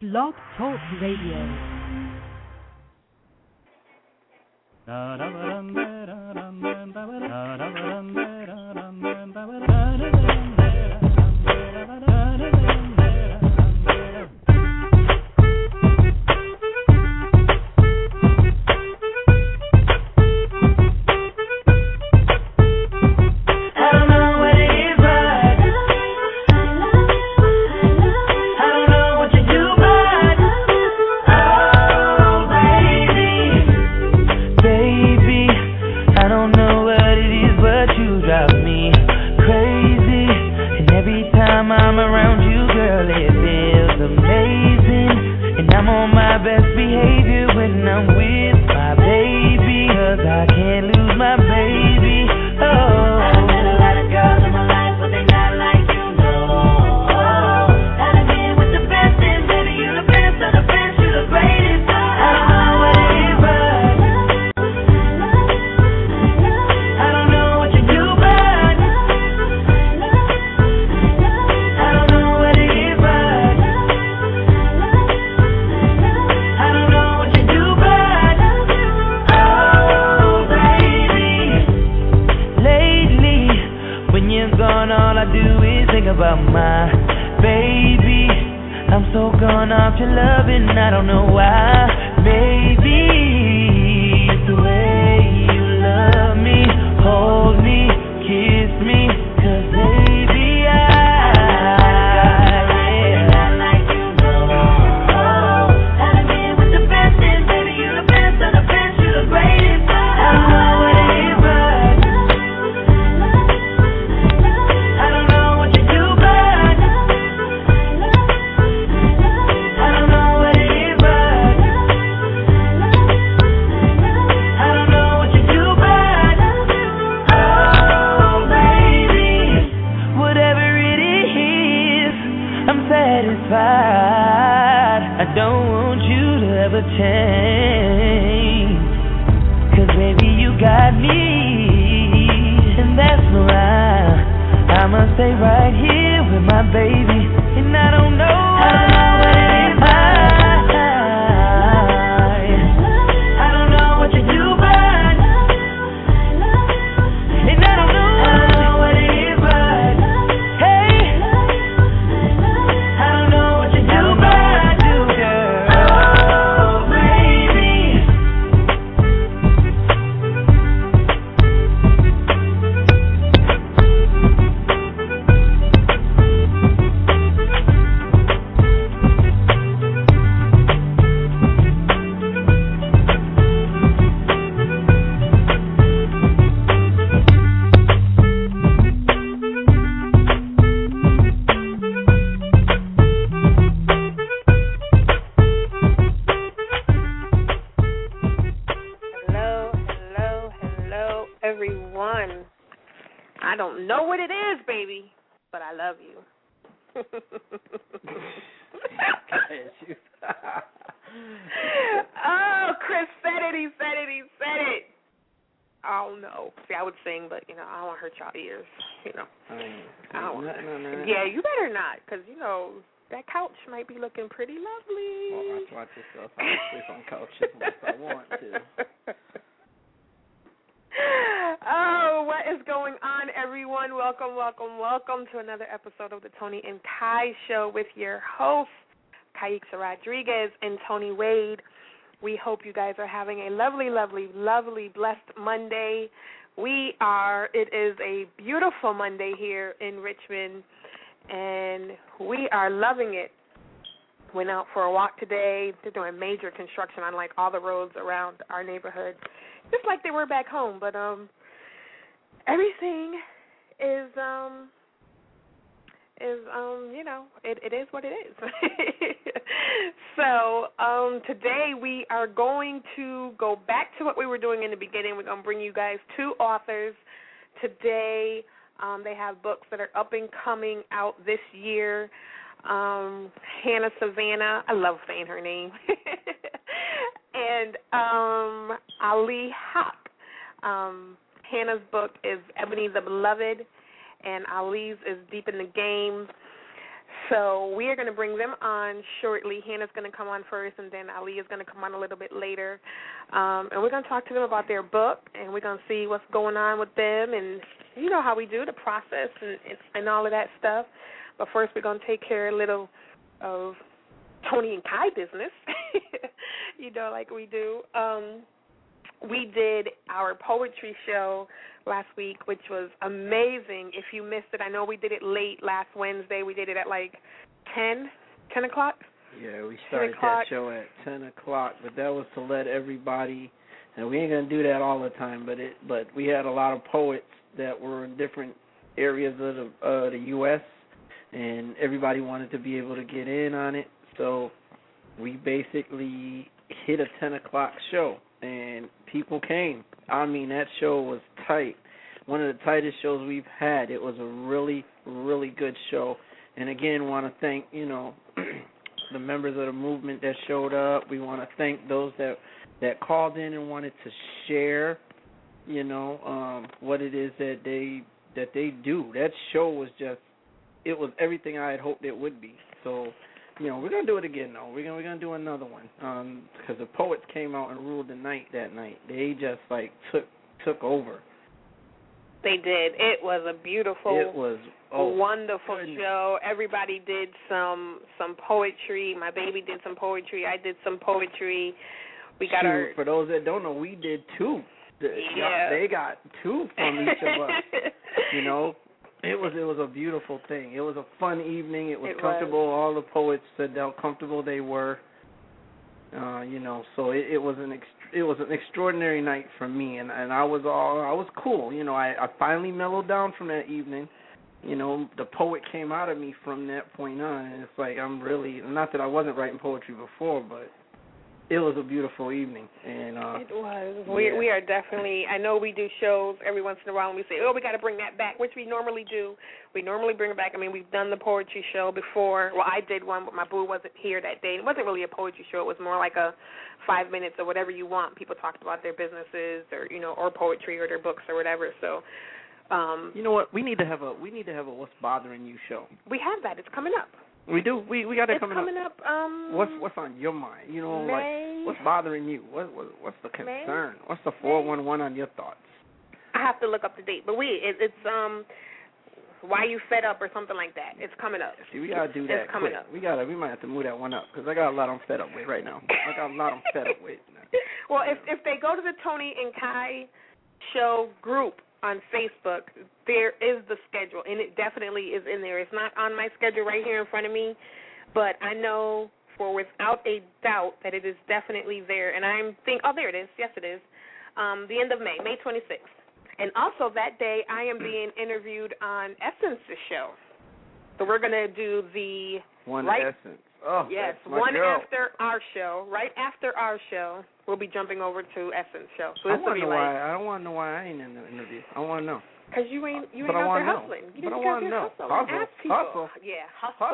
Blog Talk Radio. Welcome to another episode of the Tony and Kai Show with your hosts, Kaixa Rodriguez and Tony Wade. We hope you guys are having a lovely, lovely, lovely, blessed Monday. It is a beautiful Monday here in Richmond, and we are loving it. Went out for a walk today. They're doing major construction on, like, all the roads around our neighborhood, just like they were back home. But everything is it is what it is. So today we are going to go back to what we were doing in the beginning. We're going to bring you guys two authors today. They have books that are up and coming out this year. Hannah Savannah, I love saying her name, and Ali Haq. Hannah's book is Ebony the Beloved, and Ali's is Deep in the Game. So we are going to bring them on shortly. Hannah's going to come on first, and then Ali is going to come on a little bit later. And we're going to talk to them about their book, and we're going to see what's going on with them, and you know how we do, the process and all of that stuff. But first we're going to take care a little of Tony and Kai business, you know, like we do. We did our poetry show last week, which was amazing. If you missed it, I know we did it late last Wednesday. We did it at like 10 o'clock. Yeah, we started that show at 10 o'clock, but that was to let everybody, and we ain't going to do that all the time, but we had a lot of poets that were in different areas of the U.S., and everybody wanted to be able to get in on it, so we basically hit a 10 o'clock show, and people came. I mean, that show was tight. One of the tightest shows we've had. It was a really, really good show. And again, want to thank, you know, the members of the movement that showed up. We want to thank those that called in and wanted to share, you know, what it is that they do. That show was just, it was everything I had hoped it would be. So, you know, we're going to do it again, though. We're going to do another one because the poets came out and ruled the night that night. They just, like, took over. They did. It was a beautiful, wonderful show. Everybody did some poetry. My baby did some poetry. I did some poetry. We got For those that don't know, we did two. Yeah. They got two from each of us, you know. It was a beautiful thing. It was a fun evening. It was comfortable. All the poets said how comfortable they were. You know, so it was an extraordinary night for me, and I was cool. You know, I finally mellowed down from that evening. You know, the poet came out of me from that point on, and it's like I'm really, not that I wasn't writing poetry before, but it was a beautiful evening, and it was. We are definitely. I know we do shows every once in a while, and we say, "Oh, we got to bring that back," which we normally do. We normally bring it back. I mean, we've done the poetry show before. Well, I did one, but my boo wasn't here that day. It wasn't really a poetry show. It was more like a 5 minutes or whatever you want. People talked about their businesses, or you know, or poetry, or their books, or whatever. So. You know what? We need to have a What's Bothering You show. We have that. It's coming up. We do. We got it coming up. What's on your mind? You know, May, like what's bothering you? What's the concern? What's the 411 on your thoughts? I have to look up the date, but it's why you fed up or something like that. It's coming up. See, we gotta do that. It's coming quick. up. We might have to move that one up because I got a lot I'm fed up with right now. I got a lot I'm fed up with. Well, if they go to the Tony and Kai show group on Facebook, there is the schedule, and it definitely is in there. It's not on my schedule right here in front of me, but I know for without a doubt that it is definitely there. And there it is. Yes, it is. The end of May 26th. And also that day, I am being interviewed on Essence's show. So we're going to do the Essence. Oh, yes, one girl. After our show. Right after our show, we'll be jumping over to Essence show. So I want to know why. I don't want to know why I ain't in the interview. I want to know. Because you ain't out there hustling. But I want to know. Hustle. Yeah,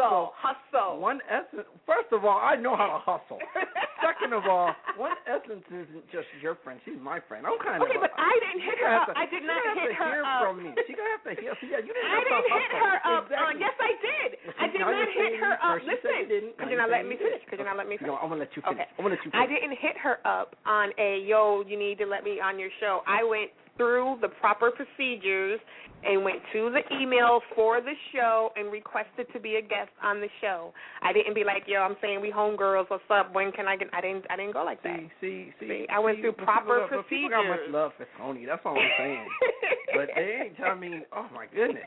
hustle. One Essence. First of all, I know how to hustle. Second of all, One Essence isn't just your friend. She's my friend. I'm kind of. Okay, but I didn't hit her up. I did not hit her up. From me. She's gonna have to hear. Yeah, you didn't. I didn't hit her up. Exactly. Yes, I did. I did not hit her up. Listen, could you not let me finish? No, I'm gonna let you finish. Okay. I didn't hit her up on you need to let me on your show. I went through the proper procedures and went to the emails for the show and requested to be a guest on the show. I didn't be like, I'm saying we homegirls, what's up? When can I get? I didn't go like that. See. I went through proper procedures. People got much love for Tony. That's all I'm saying. But they ain't. I mean, oh my goodness.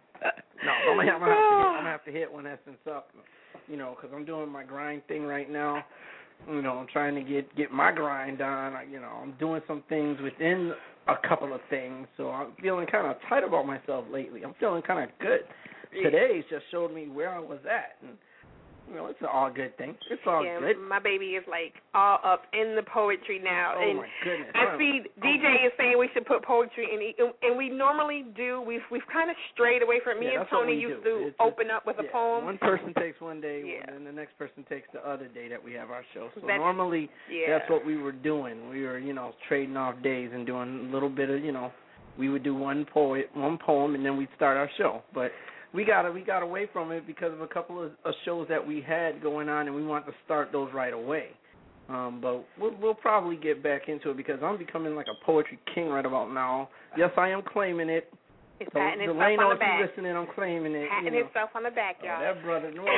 No, I'm gonna have to hit One Essence up. You know, because I'm doing my grind thing right now. You know, I'm trying to get my grind on. You know, I'm doing some things within a couple of things, so I'm feeling kind of tight about myself lately. I'm feeling kind of good. Yeah. Today's just showed me where I was at, and you know, it's an all good thing. It's all good. My baby is like all up in the poetry now. Oh, and my goodness. I see DJ is saying we should put poetry in, and we normally do. We've kind of strayed away from me and Tony used to open up with a poem. One person takes one day, and the next person takes the other day that we have our show. So normally that's what we were doing. We were, you know, trading off days and doing a little bit of, you know, we would do one poem, and then we'd start our show. But we got away from it because of a couple of shows that we had going on, and we want to start those right away. But we'll probably get back into it because I'm becoming like a poetry king right about now. Yes, I am claiming it. It's patting itself Delano, on the back. if you're listening, I'm claiming it. Patting itself on the back, y'all. That brother. No,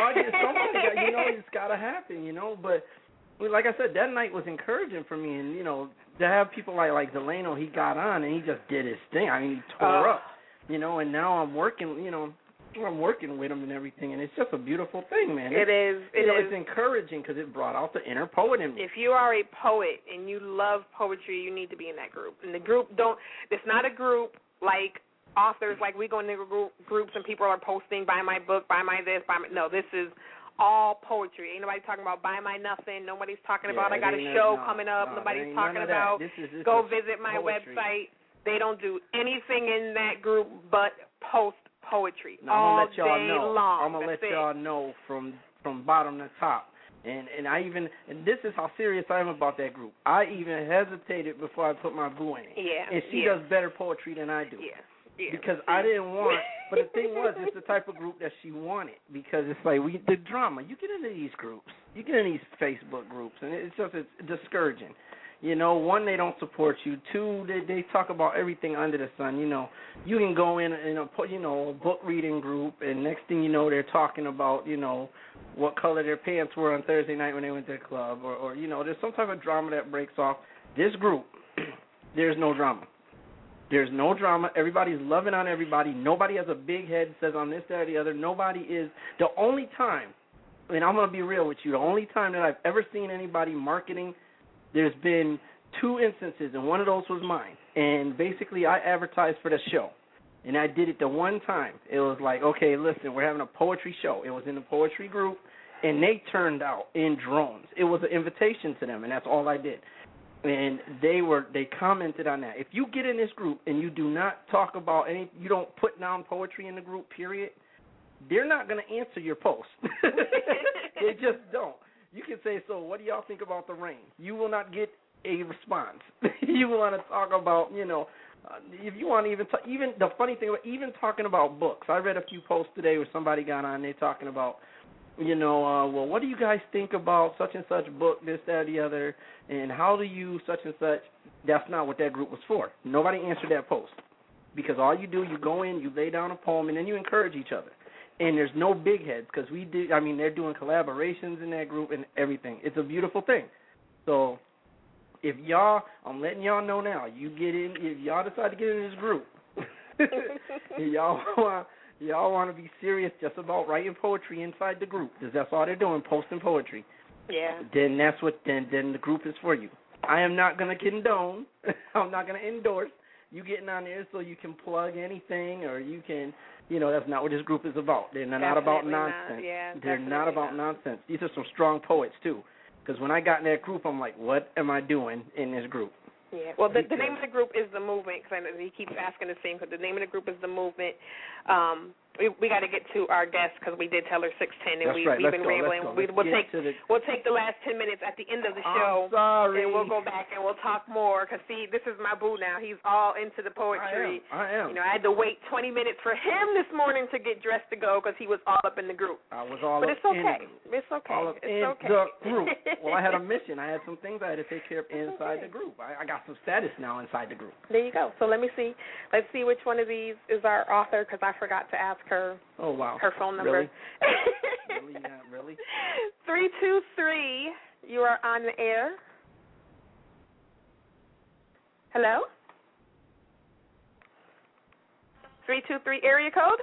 it's got to happen, But like I said, that night was encouraging for me, and to have people like Delano, he got on and he just did his thing. I mean, he tore up, and now I'm working, I'm working with him and everything, and it's just a beautiful thing, man. It is. It's encouraging because it brought out the inner poet in me. If you are a poet and you love poetry, you need to be in that group. And the group it's not a group like authors, like we go into groups and people are posting, buy my book, buy my this, no, this is all poetry. Ain't nobody talking about buy my nothing. Nobody's talking about I got a show coming up. Nobody's talking about this go visit my poetry. Website. They don't do anything in that group but post poetry all day long. I'm gonna let y'all know from bottom to top. And I even, and this is how serious I am about that group. I even hesitated before I put my boo in it. Yeah. And she does better poetry than I do. Yeah. Because I didn't want, but the thing was, it's the type of group that she wanted. Because it's like the drama. You get into these groups, you get in these Facebook groups, and it's discouraging. One, they don't support you. Two, they talk about everything under the sun. You can go in a book reading group, and next thing you know, they're talking about what color their pants were on Thursday night when they went to the club, or there's some type of drama that breaks off. This group, there's no drama. There's no drama. Everybody's loving on everybody. Nobody has a big head, says on this, that, or the other. Nobody is. The only time, and I'm going to be real with you, the only time that I've ever seen anybody marketing, there's been 2 instances, and one of those was mine. And basically, I advertised for the show, and I did it the one time. It was like, okay, listen, we're having a poetry show. It was in the poetry group, and they turned out in drones. It was an invitation to them, and that's all I did. And they commented on that. If you get in this group and you do not talk about you don't put down poetry in the group, period, they're not going to answer your post. They just don't. You can say, so what do y'all think about the rain? You will not get a response. You want to talk about, if you want to even the funny thing about even talking about books. I read a few posts today where somebody got on, they're talking about, well, what do you guys think about such and such book, this, that, the other, and how do you such and such? That's not what that group was for. Nobody answered that post because all you do, you go in, you lay down a poem, and then you encourage each other. And there's no big heads because they're doing collaborations in that group and everything. It's a beautiful thing. So if I'm letting y'all know now, if y'all decide to get in this group, y'all want to be serious just about writing poetry inside the group, because that's all they're doing, posting poetry. Yeah. Then then the group is for you. I am not going to condone, I'm not going to endorse you getting on there so you can plug anything or you can, that's not what this group is about. They're not about nonsense. They're not about nonsense. These are some strong poets, too. Because when I got in that group, I'm like, what am I doing in this group? Yeah. Well, the name of the group is The Movement, because he keeps asking the same, because the name of the group is The Movement. We got to get to our guest because we did tell her 6:10, and we've been rambling. We'll take the last 10 minutes at the end of the show. I'm sorry. And we'll go back and we'll talk more, because, see, this is my boo now. He's all into the poetry. I am. I had to wait 20 minutes for him this morning to get dressed to go because he was all up in the group. I was all but up it's okay. in It's okay. All up it's in okay. the group. Well, I had a mission. I had some things I had to take care of inside the group. I got some status now inside the group. There you go. So let me see. Let's see which one of these is our author, because I forgot to ask her. Oh, wow. Her phone number. Really? Really? 323, you are on the air. Hello? 323 area code?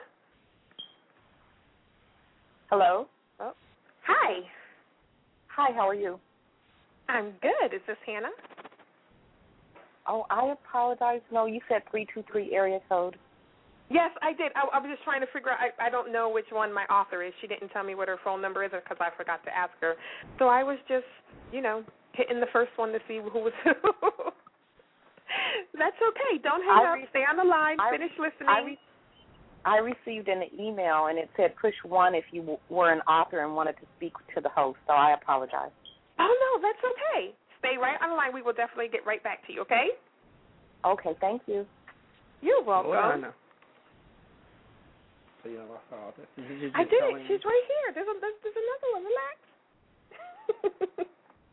Hello? Oh. Hi. Hi, how are you? I'm good. Is this Hannah? Oh, I apologize. No, you said 323 area code. Yes, I did. I was just trying to figure out. I don't know which one my author is. She didn't tell me what her phone number is because I forgot to ask her. So I was just, hitting the first one to see who was who. That's okay. Don't hang up. Stay on the line. Finish listening. I received an email, and it said push 1 if you were an author and wanted to speak to the host, so I apologize. Oh, no, that's okay. Stay right on the line. We will definitely get right back to you, okay? Okay, thank you. You're welcome. Hold on now. so you know I saw this. I did it. She's right here. There's another one. Relax.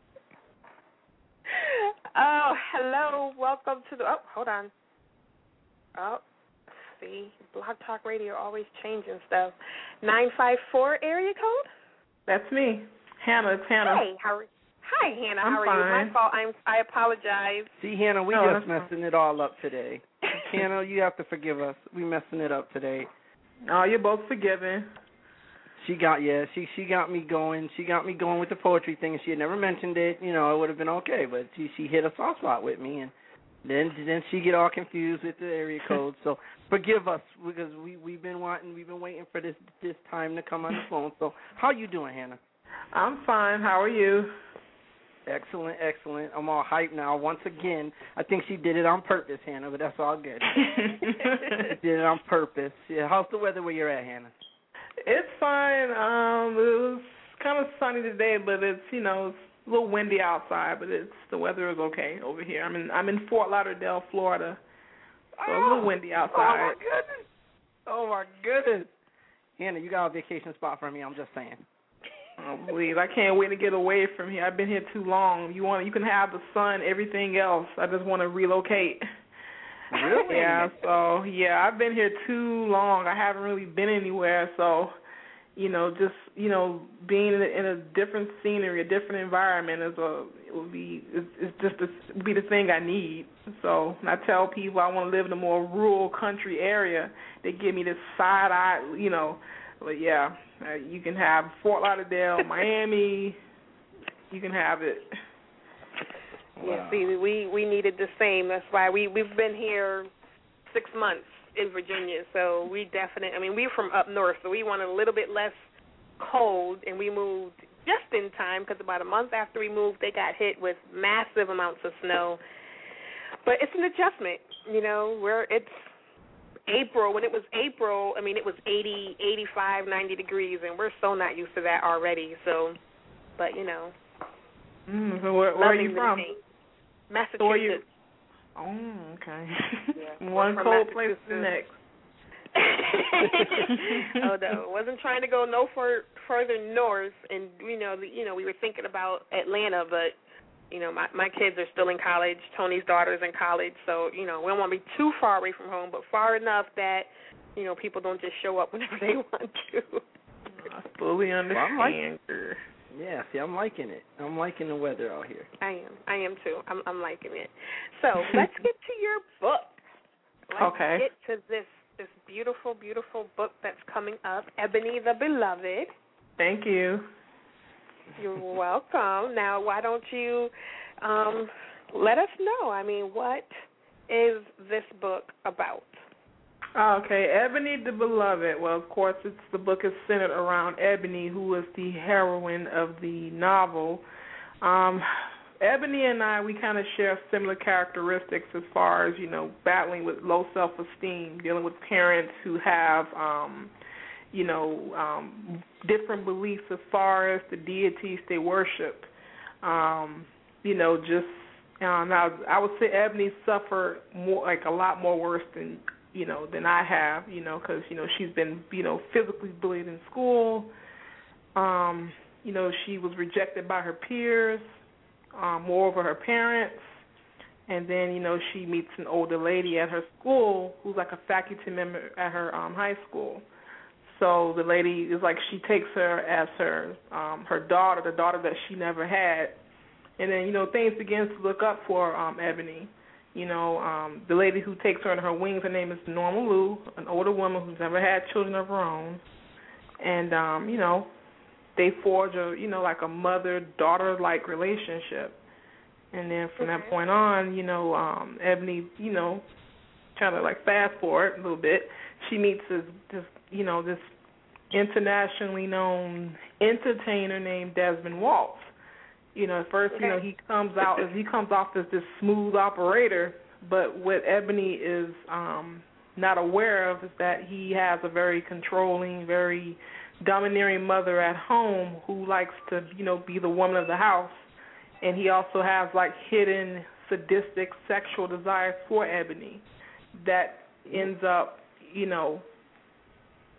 Oh, hello. Welcome to the. Oh, hold on. Oh, see, Blog Talk Radio always changing stuff. 954 area code. That's me, Hannah. It's Hannah. Hey, Hi, Hannah. How are fine. you? My fault. I apologize. See, Hannah, we just messing it all up today. Hannah, you have to forgive us. We messing it up today. Oh, you're both forgiven. She got me going. She got me going with the poetry thing, and she had never mentioned it. You know, it would have been okay, but she hit a soft spot with me, and then she get all confused with the area code. So forgive us because we've been waiting for this time to come on the phone. So how you doing, Hannah? I'm fine. How are you? Excellent. I'm all hyped now. Once again, I think she did it on purpose, Hannah, but that's all good. She did it on purpose. Yeah. How's the weather where you're at, Hannah? It's fine. It was kind of sunny today, but it's it's a little windy outside. But the weather is okay over here. I'm in Fort Lauderdale, Florida, so it's a little windy outside. Oh my goodness, Hannah, you got a vacation spot for me? I'm just saying. Oh, please, I can't wait to get away from here. I've been here too long. You can have the sun, everything else. I just want to relocate. Really? Yeah, so, I've been here too long. I haven't really been anywhere, so, just, being in a different scenery, a different environment would be the thing I need. So when I tell people I want to live in a more rural country area, they give me this side-eye, but yeah, you can have Fort Lauderdale, Miami, you can have it. Yeah, see, we needed the same. That's why we've been here 6 months in Virginia. So we're from up north, so we wanted a little bit less cold, and we moved just in time because about a month after we moved, they got hit with massive amounts of snow. But it's an adjustment, it's April. When it was April, it was 80, 85, 90 degrees, and we're so not used to that already. So, but, So where are you from? Massachusetts. Oh, okay. Yeah, one cold place to the next. Oh no, wasn't trying to go no further north, and we were thinking about Atlanta, but my kids are still in college. Tony's daughter's in college, so we don't want to be too far away from home, but far enough that people don't just show up whenever they want to. I fully understand. Yeah, see, I'm liking it. I'm liking the weather out here. I am too. I'm liking it. So let's get to your book. Let's get to this beautiful, beautiful book that's coming up, Ebony the Beloved. Thank you. You're welcome. Now, why don't you let us know? What is this book about? Okay, Ebony the Beloved. Well, of course, the book is centered around Ebony, who is the heroine of the novel. Ebony and I, we kind of share similar characteristics as far as, battling with low self-esteem, dealing with parents who have, different beliefs as far as the deities they worship. Now, I would say Ebony suffered a lot more worse than I have, because, she's been, physically bullied in school. She was rejected by her peers, moreover her parents. And then, she meets an older lady at her school who's like a faculty member at her high school. So the lady is she takes her as her daughter, the daughter that she never had. And then, things begin to look up for Ebony. The lady who takes her under her wings, her name is Norma Lou, an older woman who's never had children of her own. And, they forge a mother-daughter-like relationship. And then from that point on, Ebony, trying to fast forward a little bit, she meets this internationally known entertainer named Desmond Waltz. At first, he comes off as this smooth operator, but what Ebony is not aware of is that he has a very controlling, very domineering mother at home who likes to, be the woman of the house, and he also has hidden sadistic sexual desires for Ebony that ends up,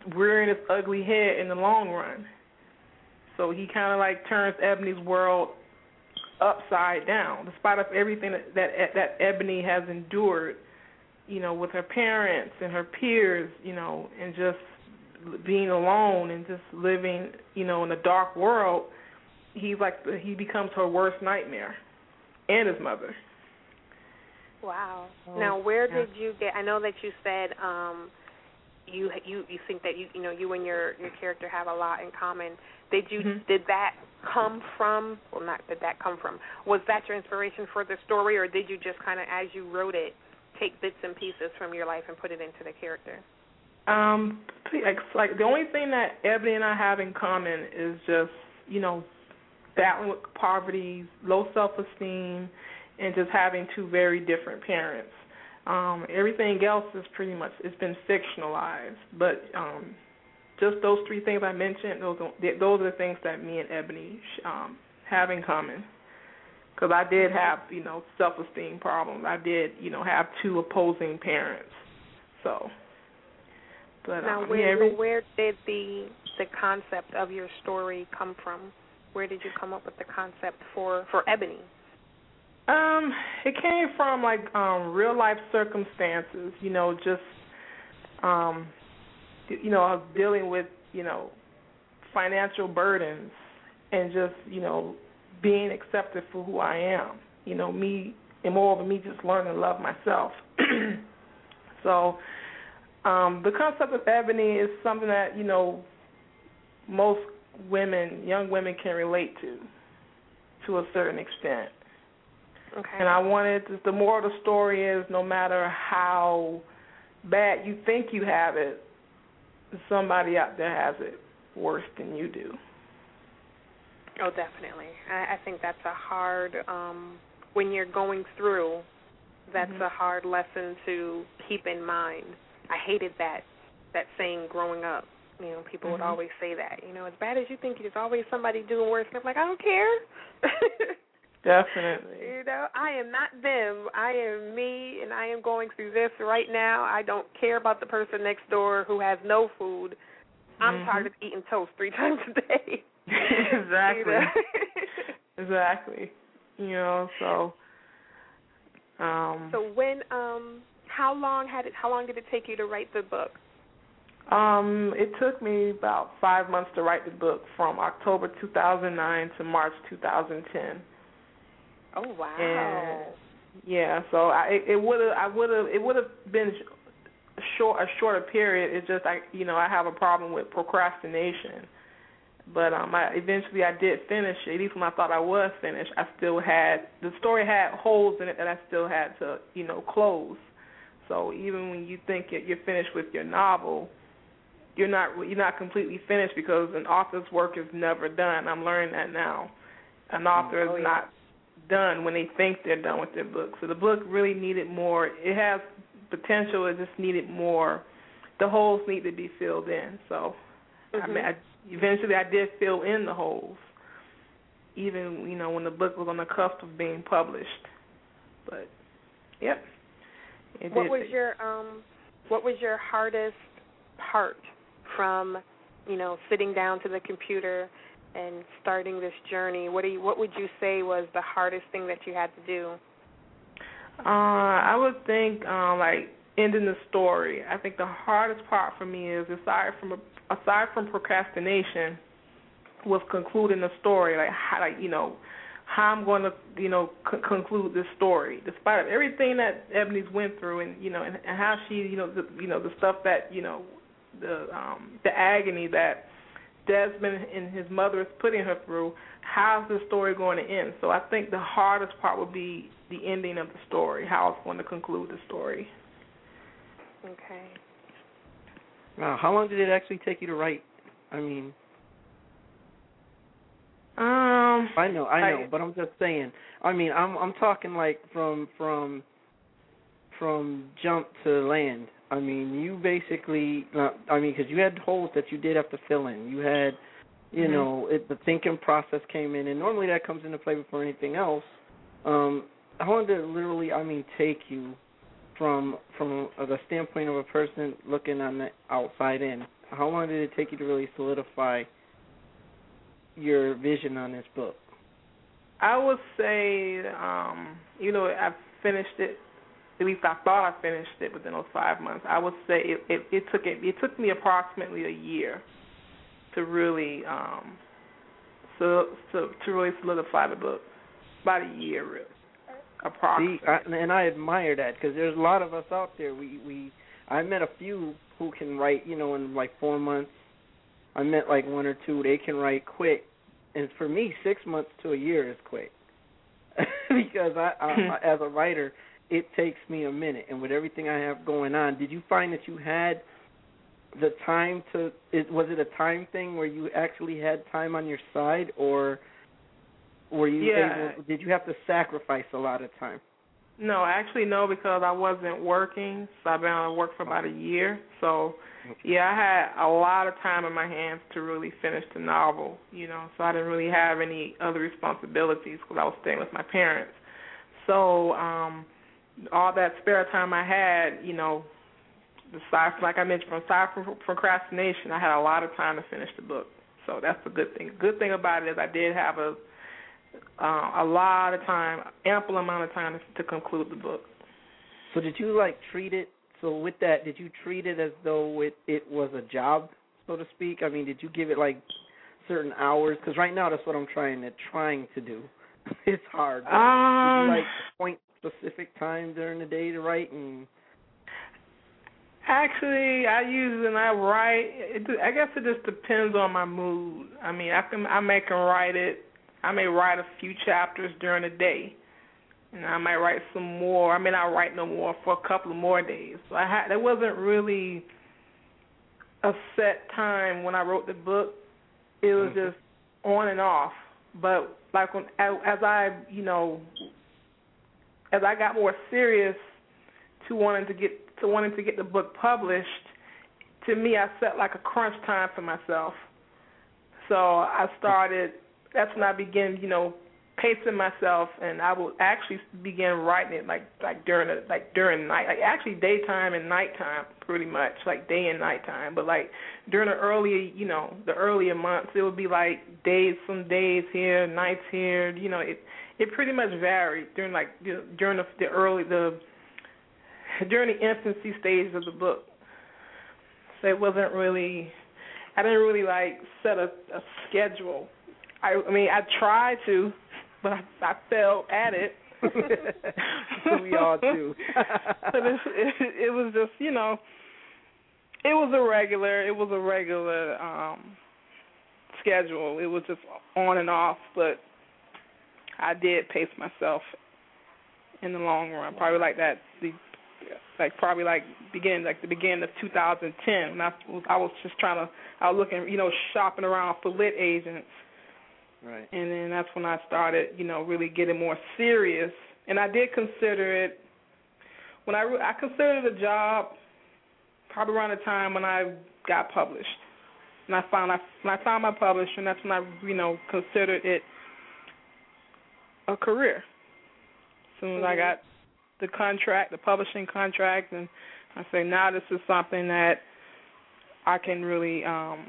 rearing its ugly head in the long run. So he kind of like turns Ebony's world upside down, despite of everything that Ebony has endured, you know, with her parents and her peers, you know, and just being alone and just living, you know, in a dark world. He becomes her worst nightmare, and his mother. Wow. Now, where did you get? I know that you said you think that you and your character have a lot in common. Did that come from? Well, not did that come from. Was that your inspiration for the story, or did you just kind of, as you wrote it, take bits and pieces from your life and put it into the character? Like the only thing that Ebony and I have in common is just, you know, battling with poverty, low self-esteem, and just having two very different parents. Everything else is pretty much, it's been fictionalized, but just those three things I mentioned, those are the things that me and Ebony have in common. Because I did have, you know, self-esteem problems. I did, you know, have two opposing parents. So, but now, where did the concept of your story come from? Where did you come up with the concept for Ebony? It came from like real life circumstances, you know, just you know, dealing with, you know, financial burdens and just, you know, being accepted for who I am. You know, me, and moreover, me just learning to love myself. So the concept of Ebony is something that, you know, most women, young women can relate to a certain extent. Okay. And I wanted the moral of the story is no matter how bad you think you have it, somebody out there has it worse than you do. Oh, definitely. I think that's a hard, when you're going through, that's a hard lesson to keep in mind. I hated that saying growing up. You know, people would always say that. You know, as bad as you think, there's always somebody doing worse. And I'm like, I don't care. Definitely. You know, I am not them. I am me, and I am going through this right now. I don't care about the person next door who has no food. I'm tired of eating toast 3 times a day. Exactly. You know? Exactly. You know, so. So when, how long did it take you to write the book? It took me about 5 months to write the book, from October 2009 to March 2010. Oh wow! And yeah, so it would have been a shorter period. It's just I have a problem with procrastination. But eventually I did finish it. At least when I thought I was finished, the story had holes in it that I still had to, you know, close. So even when you think you're finished with your novel, you're not completely finished, because an author's work is never done. I'm learning that now. An author is not done when they think they're done with their book. So the book really needed more. It has potential. It just needed more. The holes need to be filled in. So eventually I did fill in the holes, even, you know, when the book was on the cusp of being published. But, yep. What was your hardest part from, you know, sitting down to the computer and starting this journey? What would you say was the hardest thing that you had to do? I would think like ending the story. I think the hardest part for me is, aside from procrastination, was concluding the story. Like how I'm going to, you know, conclude this story, despite of everything that Ebony's went through, and, you know, and how she, you know, the stuff that, you know, the agony that Desmond and his mother is putting her through. How's the story going to end? So I think the hardest part would be the ending of the story, how it's going to conclude the story. Okay. Now, how long did it actually take you to write? I mean, I know, but I'm just saying. I mean, I'm talking like from jump to land. I mean, you basically, because you had holes that you did have to fill in. You had, you know, the thinking process came in, and normally that comes into play before anything else. How long did it literally, take you from the standpoint of a person looking on the outside in? how long did it take you to really solidify your vision on this book? I would say, I finished it. At least I thought I finished it within those 5 months. I would say it took me approximately a year to really to really solidify the book. About a year, really, approximately. And I admire that, because there's a lot of us out there. I met a few who can write, in like 4 months. I met like one or two. They can write quick, and for me, 6 months to a year is quick, because I as a writer, it takes me a minute. And with everything I have going on, did you find that you had the time to? Was it a time thing where you actually had time on your side, or were you able? Did you have to sacrifice a lot of time? No, actually no, because I wasn't working, so I've been out of work for about a year. So, I had a lot of time in my hands to really finish the novel, so I didn't really have any other responsibilities because I was staying with my parents. So, all that spare time I had, aside from, like I mentioned, aside from procrastination, I had a lot of time to finish the book. So that's a good thing. Good thing about it is I did have a lot of time, ample amount of time to conclude the book. So did you treat it? So with that, did you treat it as though it was a job, so to speak? I mean, did you give it certain hours? Because right now that's what I'm trying to do. It's hard. Did you point specific time during the day to write? And actually, I write. I guess it just depends on my mood. I mean, I may write it. I may write a few chapters during the day, and I might write some more. I may not write no more for a couple of more days. So there wasn't really a set time when I wrote the book. It was just on and off. But as I got more serious to wanting to get the book published, to me I set like a crunch time for myself. So I started. That's when I began, pacing myself, and I would actually begin writing it during night, actually daytime and nighttime, pretty much, day and nighttime. But during the earlier months, it would be some days here, nights here. It pretty much varied during during the infancy stages of the book. So it wasn't really. I didn't really set a schedule. I mean, I tried to, but I failed at it. We all do. But it was just, it was a regular schedule. It was just on and off, but I did pace myself in the long run. Probably the beginning of 2010. When I was looking, shopping around for lit agents. Right. And then that's when I started, really getting more serious. And I did consider it, when I considered it a job, probably around the time when I got published. And when I found my publisher, and that's when I, considered it a career. As soon as I got the publishing contract, and I say, now this is something that I can really,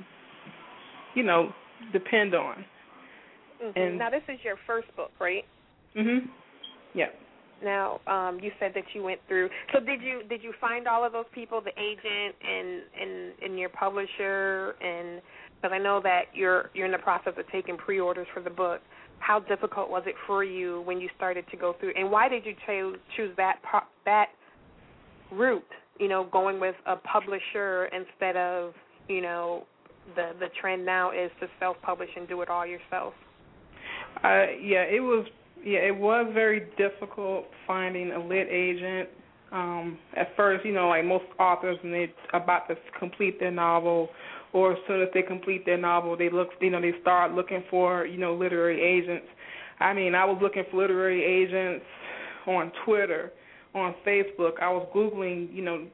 depend on. Mm-hmm. And now, this is your first book, right? Mhm. Yeah. Now, you said that you went through. So, did you find all of those people, the agent and your publisher, and because I know that you're in the process of taking pre-orders for the book. How difficult was it for you when you started to go through, and why did you choose that route? Going with a publisher instead of the trend now is to self-publish and do it all yourself. It was very difficult finding a lit agent. At first, like most authors, when they're about to complete their novel, or as soon as they complete their novel, they start looking for, literary agents. I mean, I was looking for literary agents on Twitter, on Facebook. I was Googling,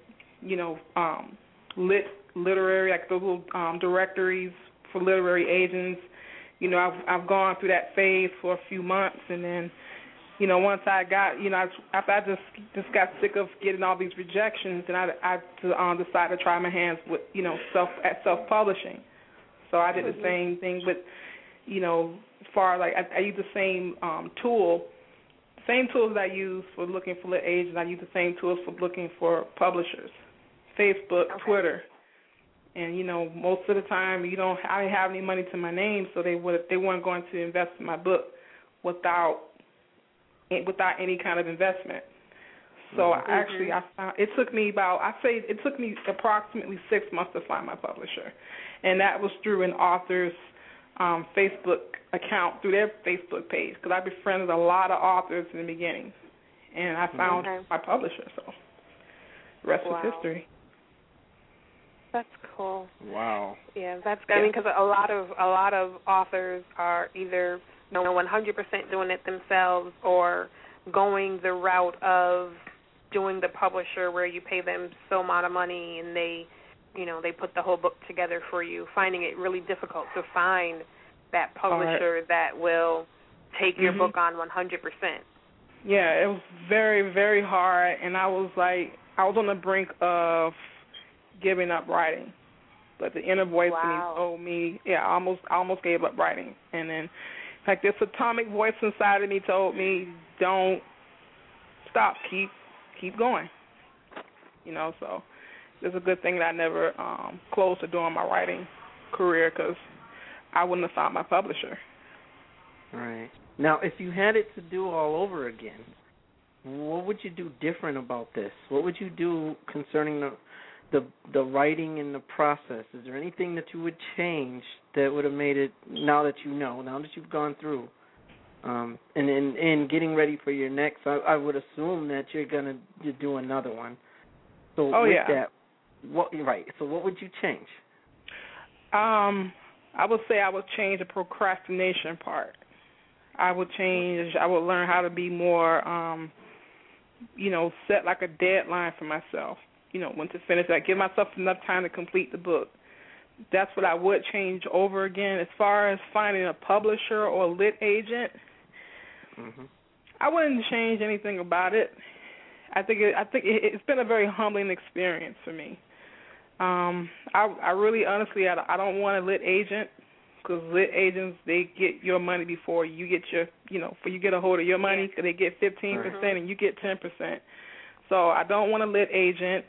literary, like those little directories for literary agents. I've gone through that phase for a few months, and then once I got, after I just got sick of getting all these rejections, and I decided to try my hands with, self-publishing. So I did the same thing with, as far as like I use the same tools that I use for looking for lit agents. I use the same tools for looking for publishers, Facebook, Twitter. And most of the time, I didn't have any money to my name, so they weren't going to invest in my book without any kind of investment. So I found it took me approximately 6 months to find my publisher, and that was through an author's Facebook account, through their Facebook page, because I befriended a lot of authors in the beginning, and I found my publisher. So the rest was history. That's cool. Wow. Yeah, that's good. I mean, because a lot of authors are either 100% doing it themselves or going the route of doing the publisher where you pay them so amount of money and they put the whole book together for you, finding it really difficult to find that publisher that will take your book on 100%. Yeah, it was very, very hard, and I was on the brink of giving up writing. But the inner voice in me told me, I almost gave up writing. And then, like, this atomic voice inside of me told me, don't stop, keep going. So it's a good thing that I never closed the door on my writing career, because I wouldn't have found my publisher. Right. Now, if you had it to do all over again, what would you do different about this? What would you do concerning the writing and the process? Is there anything that you would change that would have made it, now that you've gone through, and in getting ready for your next, I would assume that you're going to do another one. So that, so what would you change? I would say I would change the procrastination part. I would learn how to be more, set like a deadline for myself. When to finish that, give myself enough time to complete the book. That's what I would change over again. As far as finding a publisher or a lit agent, I wouldn't change anything about it. I think it's been a very humbling experience for me. I really, honestly, I don't want a lit agent, because lit agents, they get your money before you get you get a hold of your money, because they get 15% and you get 10%. So I don't want a lit agent.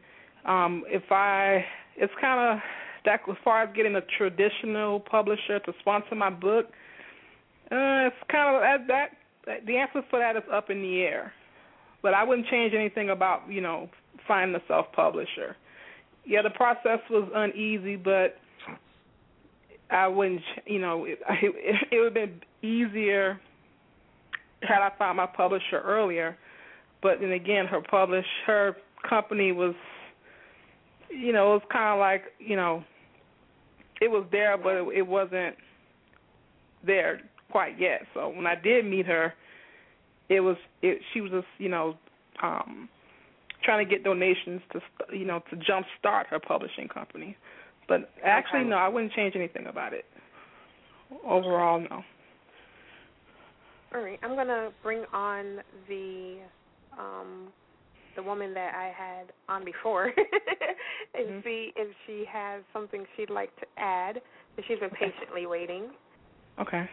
It's kind of that, as far as getting a traditional publisher to sponsor my book, it's kind of that. The answer for that is up in the air. But I wouldn't change anything about finding a self-publisher. Yeah, the process was uneasy, but I wouldn't. It would have been easier had I found my publisher earlier. But then again, her company was. It was kind of like, it was there, but it wasn't there quite yet. So when I did meet her, she was just, trying to get donations to jumpstart her publishing company. But actually, no, I wouldn't change anything about it. Overall, no. All right, I'm going to bring on the woman that I had on before and see if she has something she'd like to add. She's been patiently waiting. Okay.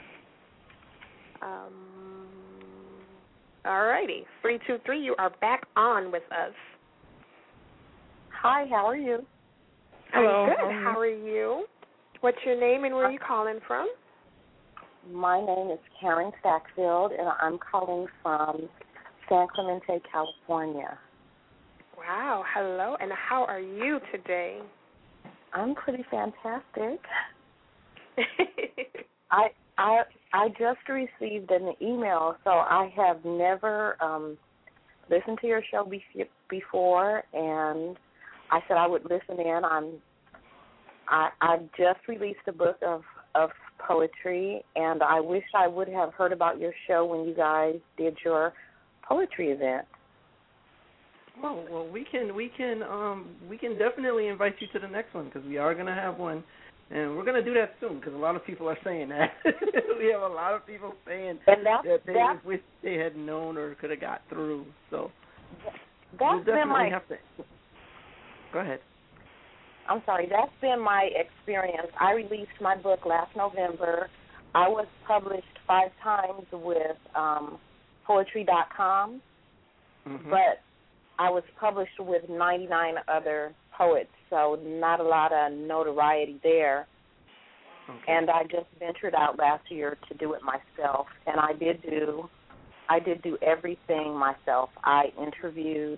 All righty. 323, you are back on with us. Hi, how are you? Hello. I'm good. How are you? What's your name and where are you calling from? My name is Karen Stackfield, and I'm calling from San Clemente, California. Wow, hello, and how are you today? I'm pretty fantastic. I just received an email, so I have never listened to your show before, and I said I would listen in. I just released a book of poetry, and I wish I would have heard about your show when you guys did your poetry event. Oh, well, we can definitely invite you to the next one, because we are going to have one And we're going to do that soon because a lot of people are saying that. We have a lot of people saying that they wish they had known or could have got through. So that's been my... Go ahead. I'm sorry. That's been my experience. I released my book last November. I was published 5 times with Poetry.com, but I was published with 99 other poets, so not a lot of notoriety there. Okay. And I just ventured out last year to do it myself, and I did do everything myself. I interviewed